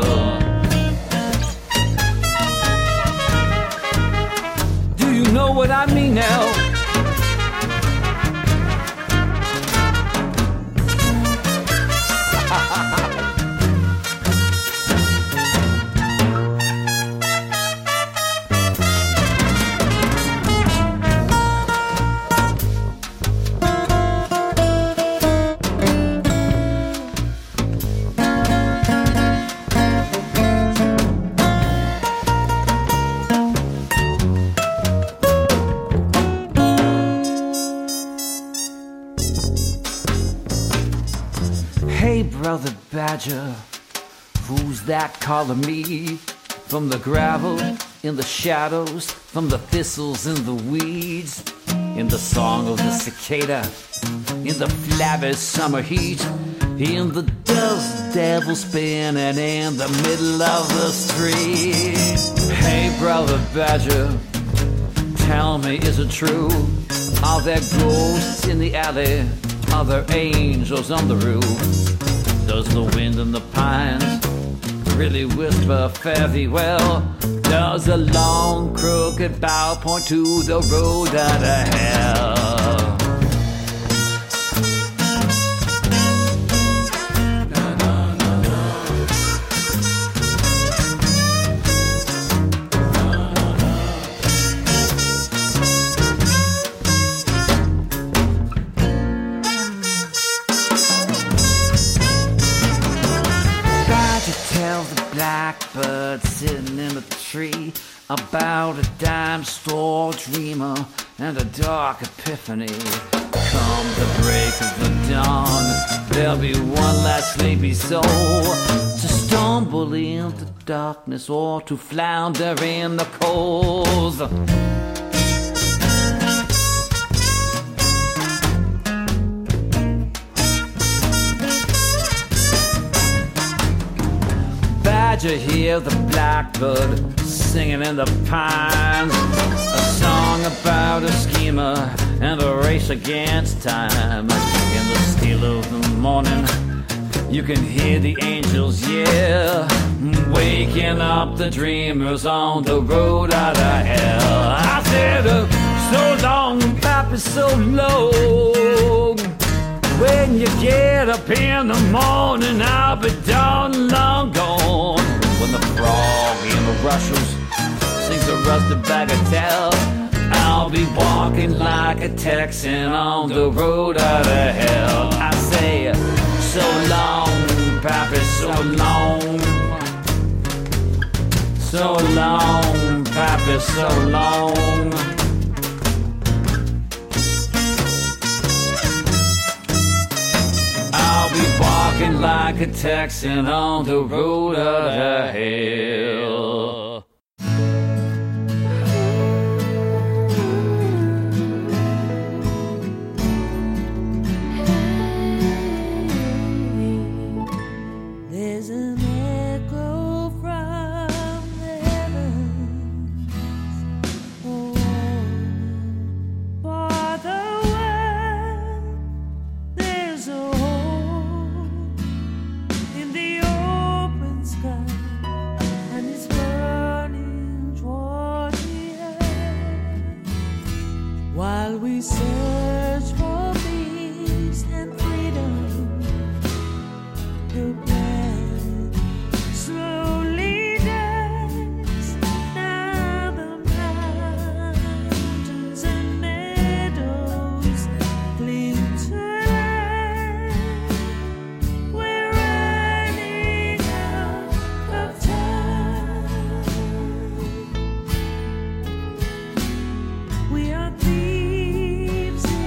Do you know what I mean now? Hey, Brother Badger, who's that calling me? From the gravel, in the shadows, from the thistles in the weeds, in the song of the cicada, in the flabby summer heat, in the dust devil spinning in the middle of the street. Hey, Brother Badger, tell me, is it true? Are there ghosts in the alley? Are there angels on the roof? Does the wind in the pines really whisper fare thee well? Does a long crooked bough point to the road out of hell? about a dime store dreamer and a dark epiphany. Come the break of the dawn, there'll be one last sleepy soul to stumble into darkness or to flounder in the coals. Badger hear the blackbird singing in the pines, a song about a schemer and a race against time. In the still of the morning, you can hear the angels, yeah, waking up the dreamers on the road out of hell. I said, so long, Pappy, so long. When you get up in the morning, I'll be done long gone. When the frog in the rushes sings a rusted bagatelle, I'll be walking like a Texan on the road out of hell. I say, so long, Pappy, so long. So long, Pappy, so long. I'll be walking like a Texan on the road out of hell. There's an echo from the heavens, oh, for the world. There's a hole in the open sky, and it's burning toward the earth. While we search for peace and freedom, the planet slowly dies. Now the mountains and meadows cling to life. We're running out of time. We are thieves in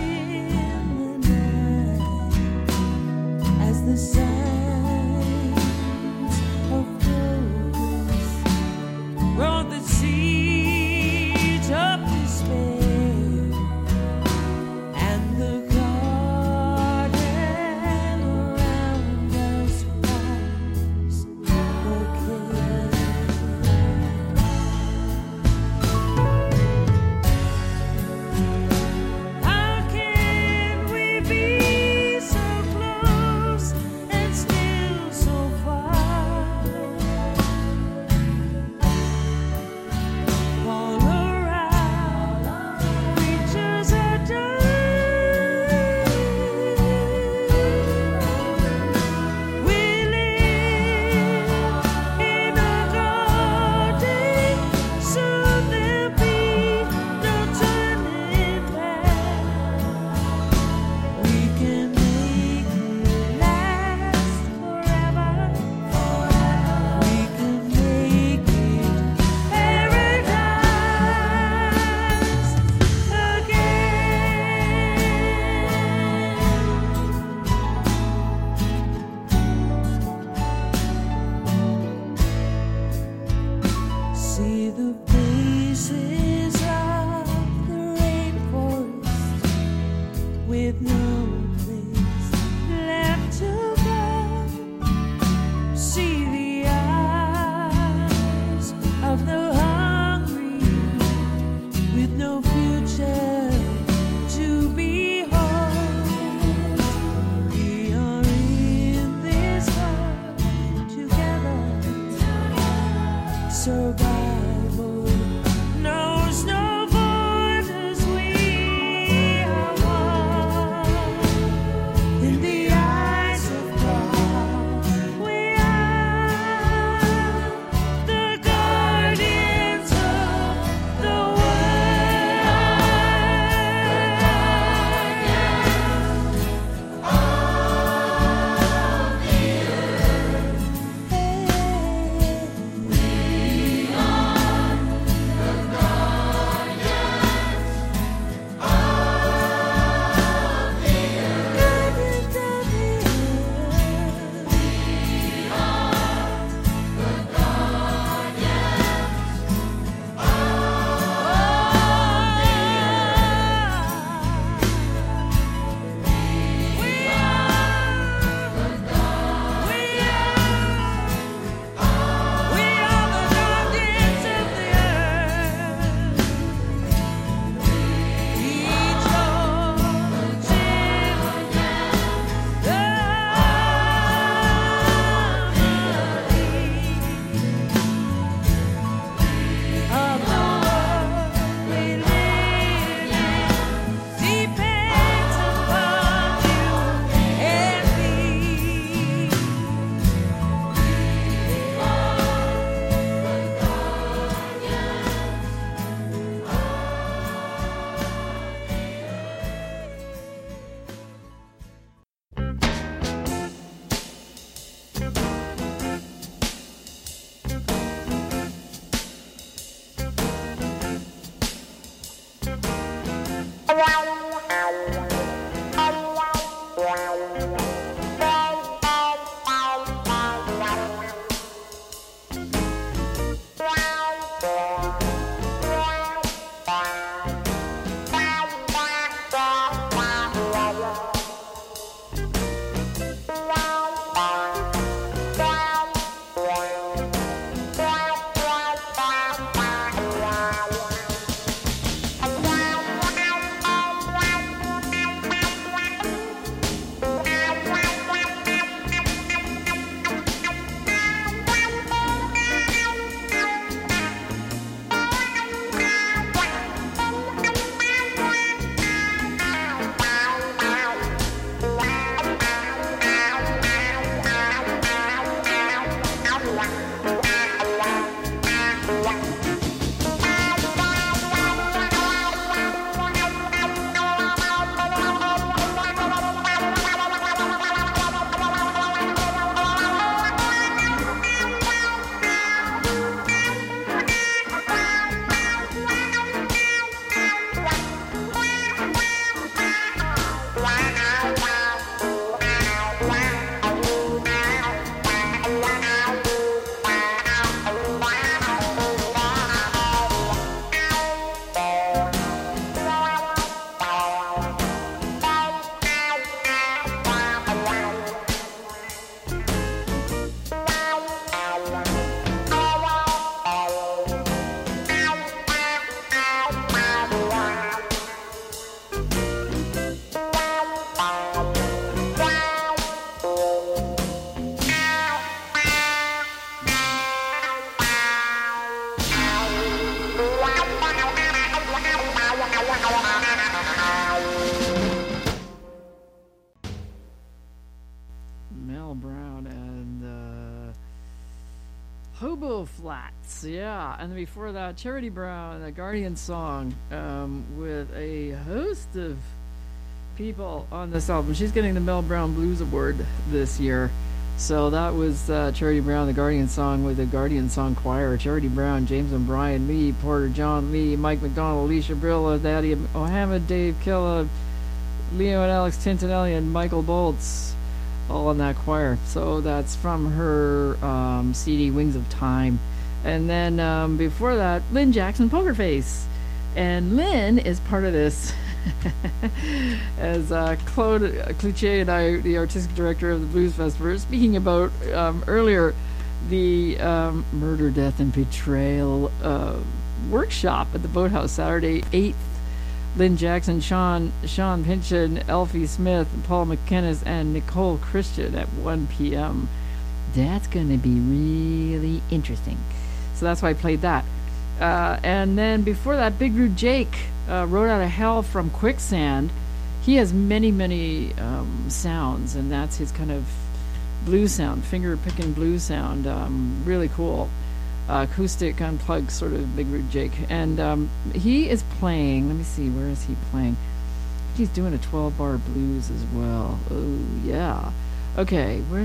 Hobo Flats, yeah. And before that, Charity Brown, a Guardian song, with a host of people on this album. She's getting the Mel Brown Blues Award this year. So that was Charity Brown, the Guardian song with the Guardian Song Choir. Charity Brown, James and Brian Lee, Porter John Lee, Mike McDonald, Alicia Brilla, Daddy Mohammed, Dave Killa, Leo and Alex Tintinelli, and Michael Boltz, all in that choir. So that's from her CD Wings of Time. And then before that, Lynn Jackson, Poker Face. And Lynn is part of this. As Claude Cloutier and I, the artistic director of the Blues Fest, were speaking about earlier the Murder, Death, and Betrayal workshop at the Boathouse, Saturday 8th. Lynn Jackson, Sean Pynchon, Elfie Smith, Paul McInnes, and Nicole Christian at 1 p.m. That's going to be really interesting. So that's why I played that. And then before that, Big Rude Jake, Road Out of Hell from Quicksand. He has many sounds, and that's his kind of blues sound, finger-picking blues sound. Really cool. Acoustic, unplugged sort of Big Rude Jake. And he is playing, let me see, where is he playing? He's doing a 12-bar blues as well. Oh, yeah. Okay, where?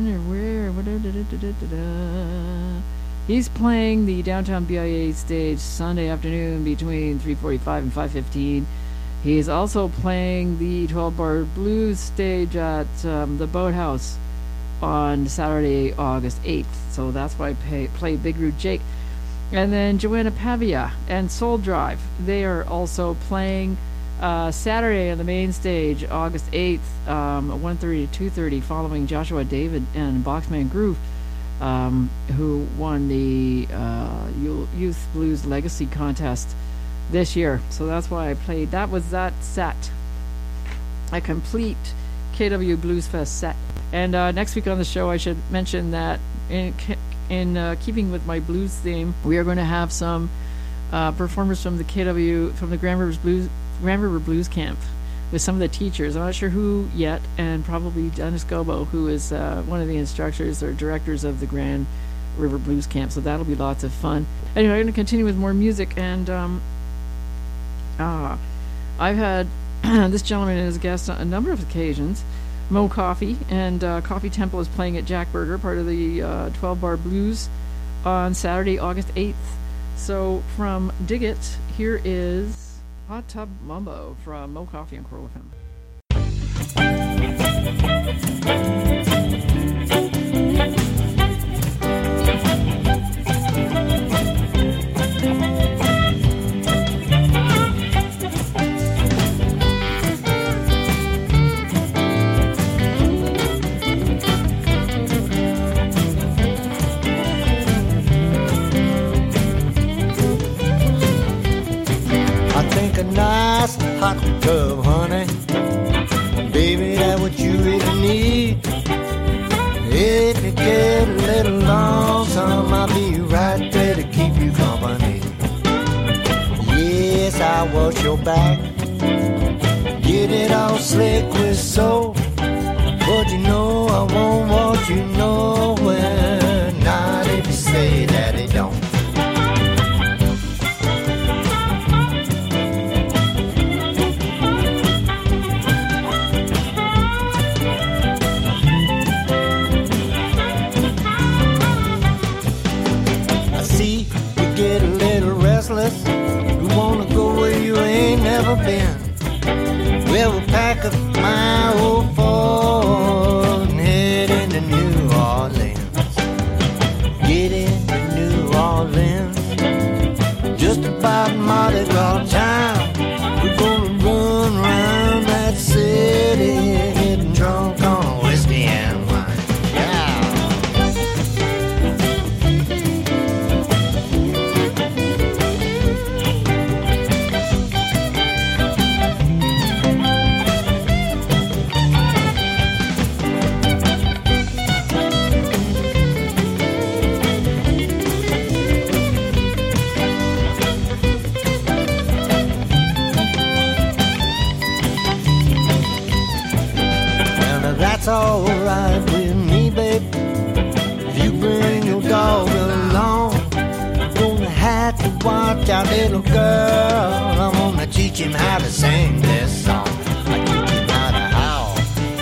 He's playing the Downtown BIA stage Sunday afternoon between 3:45 and 5:15. He's also playing the 12-bar blues stage at the Boathouse on Saturday, August 8th. So that's why I play Big Rude Jake. And then Joanna Pavia and Soul Drive. They are also playing Saturday on the main stage, August 8th, 1:30 to 2:30, following Joshua David and Boxman Groove, who won the Youth Blues Legacy Contest this year. So that's why I played. That was that set. A complete KW Blues Fest set. And next week on the show, I should mention that in keeping with my blues theme, we are going to have some performers from the KW, from the Grand River Blues Camp, with some of the teachers. I'm not sure who yet, and probably Dennis Gobo, who is one of the instructors or directors of the Grand River Blues Camp. So that'll be lots of fun. Anyway, I'm going to continue with more music, and I've had this gentleman as a guest on a number of occasions. Mo Coffee, and Coffee Temple is playing at Jack Burger, part of the 12-Bar Blues, on Saturday, August 8th. So from Dig It, here is Hot Tub Mumbo from Mo Coffee and Coral FM. Nice hot tub, honey. Baby, that's what you really need. If you get a little lonesome, I'll be right there to keep you company. Yes, I wash your back, get it all slick with soap. But you know I won't wash you nowhere, not if you say that it don't. You wanna go where you ain't never been. Well, we'll pack up my old Ford and head into New Orleans. Get into New Orleans, just about Mardi Gras time. We're gonna run around that city, getting drunk on whiskey and wine. Yeah. That's alright with me, babe. If you bring your dog along, watch out, little girl. I'm gonna teach him how to sing this song. I teach him how to howl.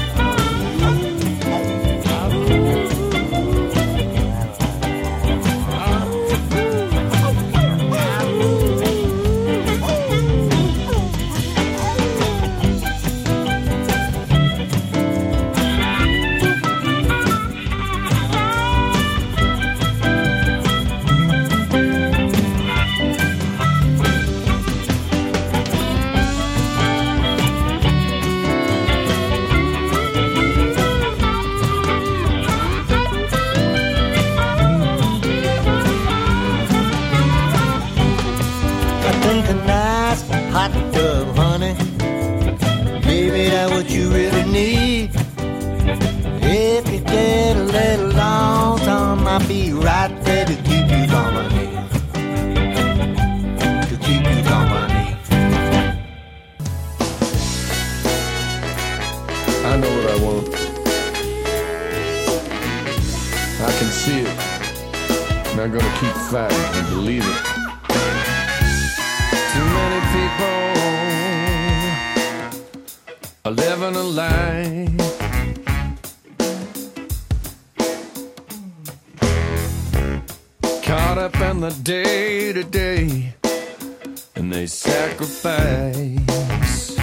Hot tub, honey. Baby, that's what you really need. If you get a little lonesome, I'll be right there to keep you company. To keep you company. I know what I want. I can see it. And I'm gonna keep fighting and believe it. Too many people are living a lie. Caught up in the day to day, and they sacrifice.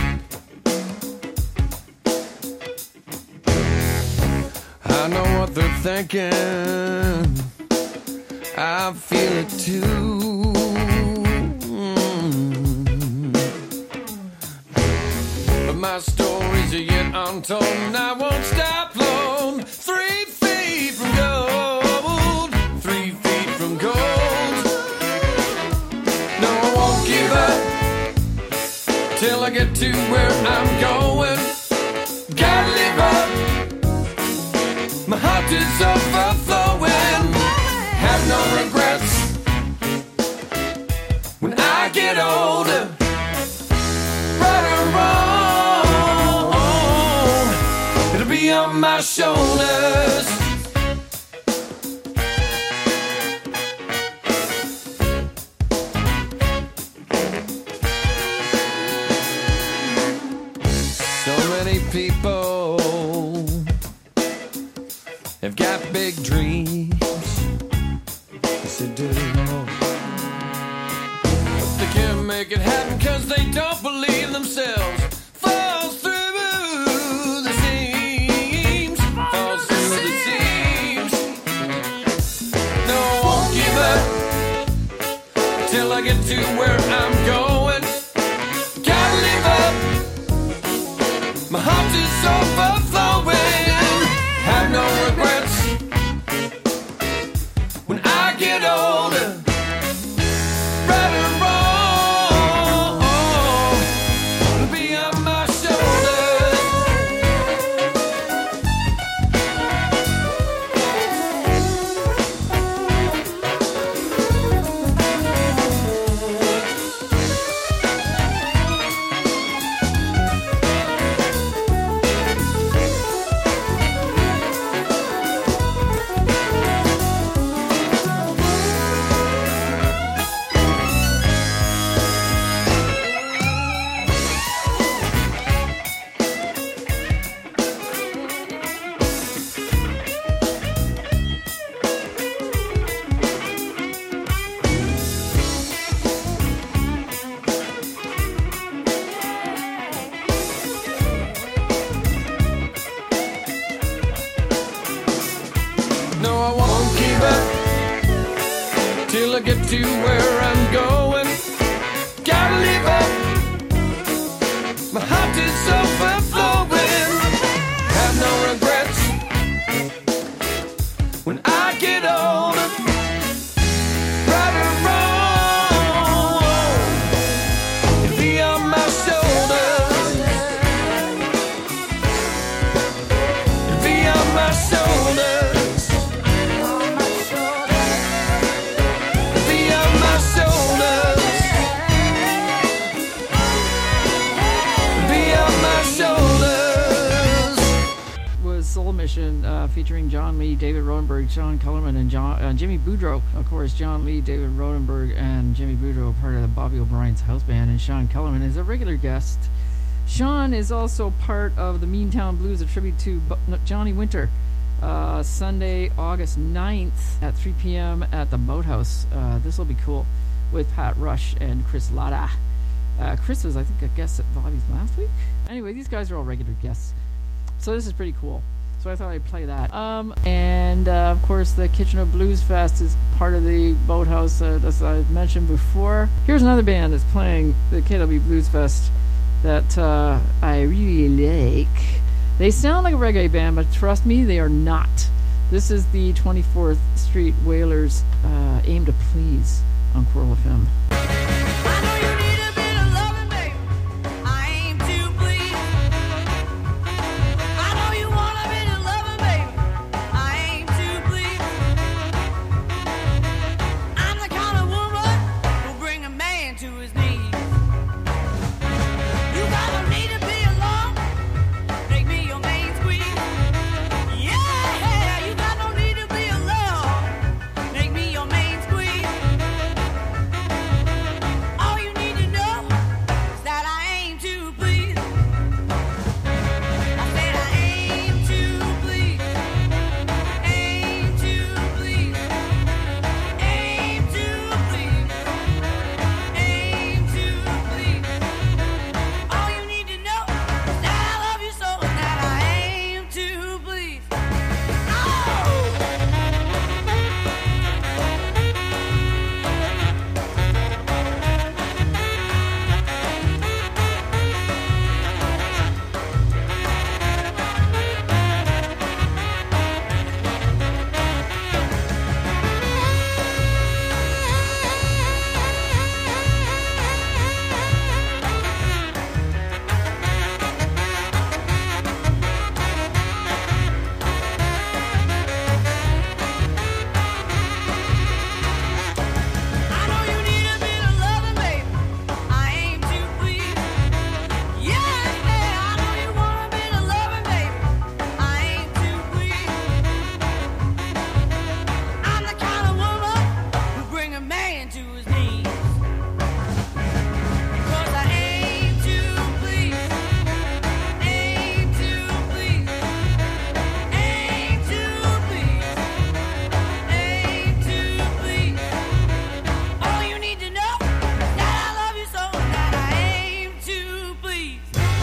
I know what they're thinking. I feel it too. My stories are yet untold, and I won't stop long. 3 feet from gold, 3 feet from gold. No, I won't give up till I get to where I'm going. Gotta live up, my heart is overflowing. Have no regrets when I get older. Right or wrong, it'll be on my shoulders. So many people have got big dreams. Yes, they do. But they can't make it happen 'cause they don't believe themselves. Falls through the seams. Falls through the seams. No, I won't give up till I get to where I'm going. Gotta live up, my heart is overflowing. Have no regrets when I get older. Right or wrong, it'll be on my shoulders. No, I won't give up till I get to where I'm going. Gotta live up, my heart is overflowing. Have no regrets when I get older. Right or wrong, it'll be on my shoulders. It'll be on my shoulders. Be on my shoulders. edition featuring John Lee, David Rodenberg, Sean Kellerman, and Jimmy Boudreau. Of course, John Lee, David Rodenberg, and Jimmy Boudreau are part of the Bobby O'Brien's house band, and Sean Kellerman is a regular guest. Sean is also part of the Meantown Blues, a tribute to Johnny Winter. Sunday, August 9th at 3 p.m. at the Boathouse. This will be cool with Pat Rush and Chris Latta. Chris was, I think, a guest at Bobby's last week. Anyway, these guys are all regular guests. So this is pretty cool. So I thought I'd play that. And of course, the Kitchener Blues Fest is part of the Boathouse, as I mentioned before. Here's another band that's playing the KW Blues Fest that I really like. They sound like a reggae band, but trust me, they are not. This is the 24th Street Whalers, Aim to Please on Coral FM. I know you need a bit of loving, baby. I aim to please. I know you want a bit of loving, baby. I aim to please. I'm the kind of woman who'll bring a man to his knees. You gotta need to be alone. Make me your main squeeze. Yeah, you got no need to be alone. Make me your main squeeze. All you need to know is that I aim to please. I said I aim to please. Aim to please. Aim to please. Aim to please. All you need to know is that I love you so and that I aim to please. I know you need a bit of loving, baby. I aim to please. Yeah, I know you want a bit of loving, baby. I aim to please. I'm the kind of woman who bring a man to his knees. 'Cause I aim to please. Aim to please. Aim to please. Aim to please. All you need to know is that I love you so and that I aim to please.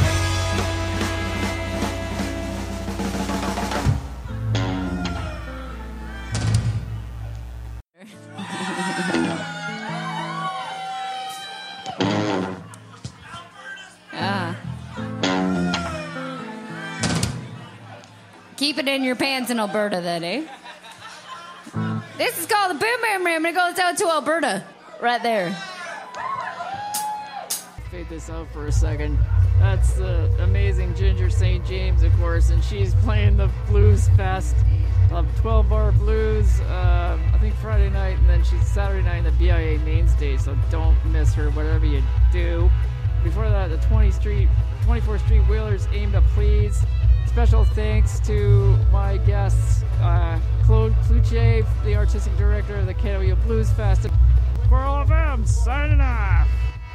Keep it in your pants in Alberta, then, eh? This is called the Boom Boom Room, and it goes out to Alberta, right there. Fade this out for a second. That's the amazing Ginger St. James, of course, and she's playing the Blues Fest of 12-bar blues, I think Friday night, and then she's Saturday night in the BIA main stage, so don't miss her, whatever you do. Before that, the 24th Street Whalers, Aim to Please. Special thanks to my guests, Claude Cloutier, the artistic director of the KW Blues Fest. Coral FM, signing off.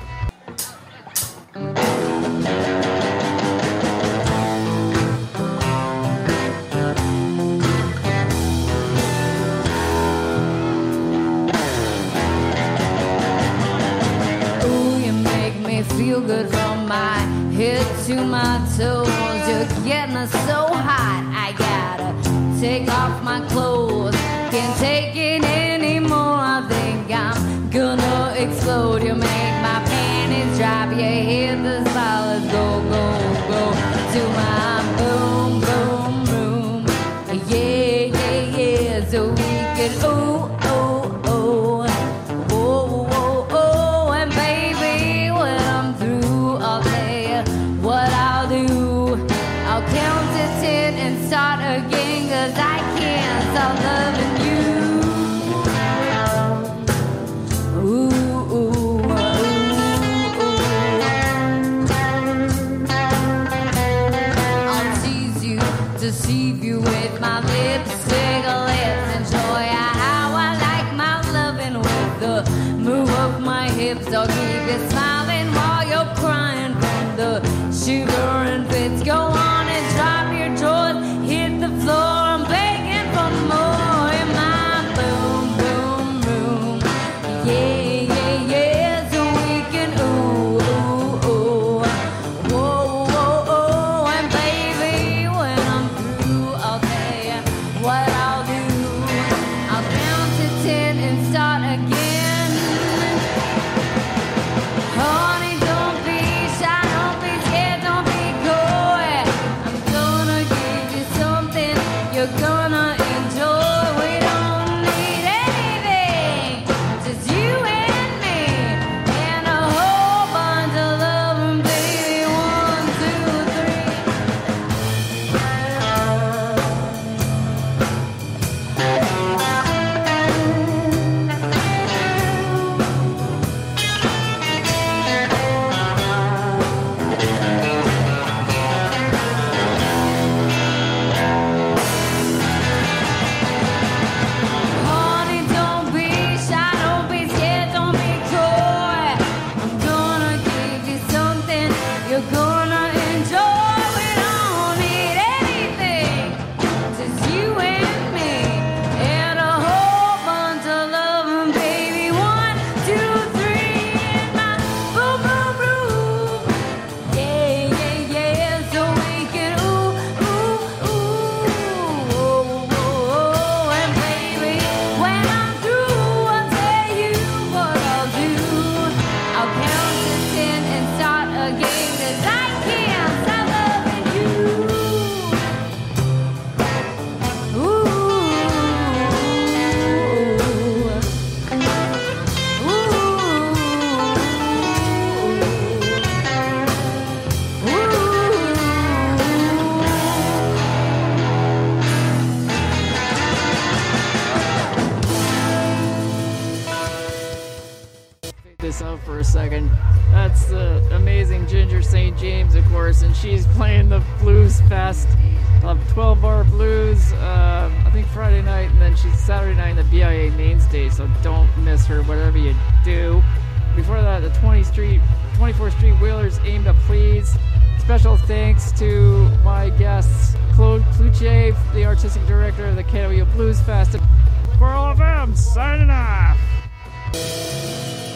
Ooh, you make me feel good from my head to my toes. You're getting us so hot, I gotta take off my clothes. Can't take it anymore, I think I'm gonna explode. You make my panties drop, you hit the spot. Let's go, go, go to my boom, boom room. Yeah, yeah, yeah, so we can ooh, ooh, ooh. Oh, oh, oh, and baby, when I'm through, I'll tell you what I'll do. I'll count to 10 and start again, 'cause I can't stop loving you. Ooh, ooh, ooh, ooh. I'll tease you to deceive you with my lipstick. Let's enjoy how I like my loving with the move of my hips. I'll keep you smiling while you're crying from the sugar and fits. Go on and drop your drawers, hit the floor. I'm begging for more in my boom, boom room. Yeah, yeah, yeah, so we can ooh, ooh, ooh. Whoa, whoa, oh, and baby, when I'm through, I'll tell you what I'll do. I'll count to 10 and start again. Honey, don't be shy, don't be scared, don't be coy. I'm gonna give you something you're gonna enjoy. We don't need anything, just you and me, and a whole bunch of loving, baby. 1, honey, don't be shy, don't be scared, don't be coy. I'm gonna give you something you're gonna enjoy. We don't need anything, just you and me, and a whole bunch of loving, baby. 1, 2, 3, in my boom, boom room. Yeah, yeah, yeah, so we can ooh, ooh, ooh, oh, oh, oh, and baby, when I'm through, I'll tell you what I'll do. I'll count to 10 and start again, 'cause I can't stop loving you. Ooh, ooh, This out for a second. That's the amazing Ginger St. James, of course, and she's playing the Blues Fest of 12 Bar Blues, I think Friday night, and then she's Saturday night in the BIA main stage, so don't miss her, whatever you do. Before that, the 24th Street Whalers Aim to Please. Special thanks to my guests, Claude Cloutier, the artistic director of the Canada Blues Fest. For all of them, signing off.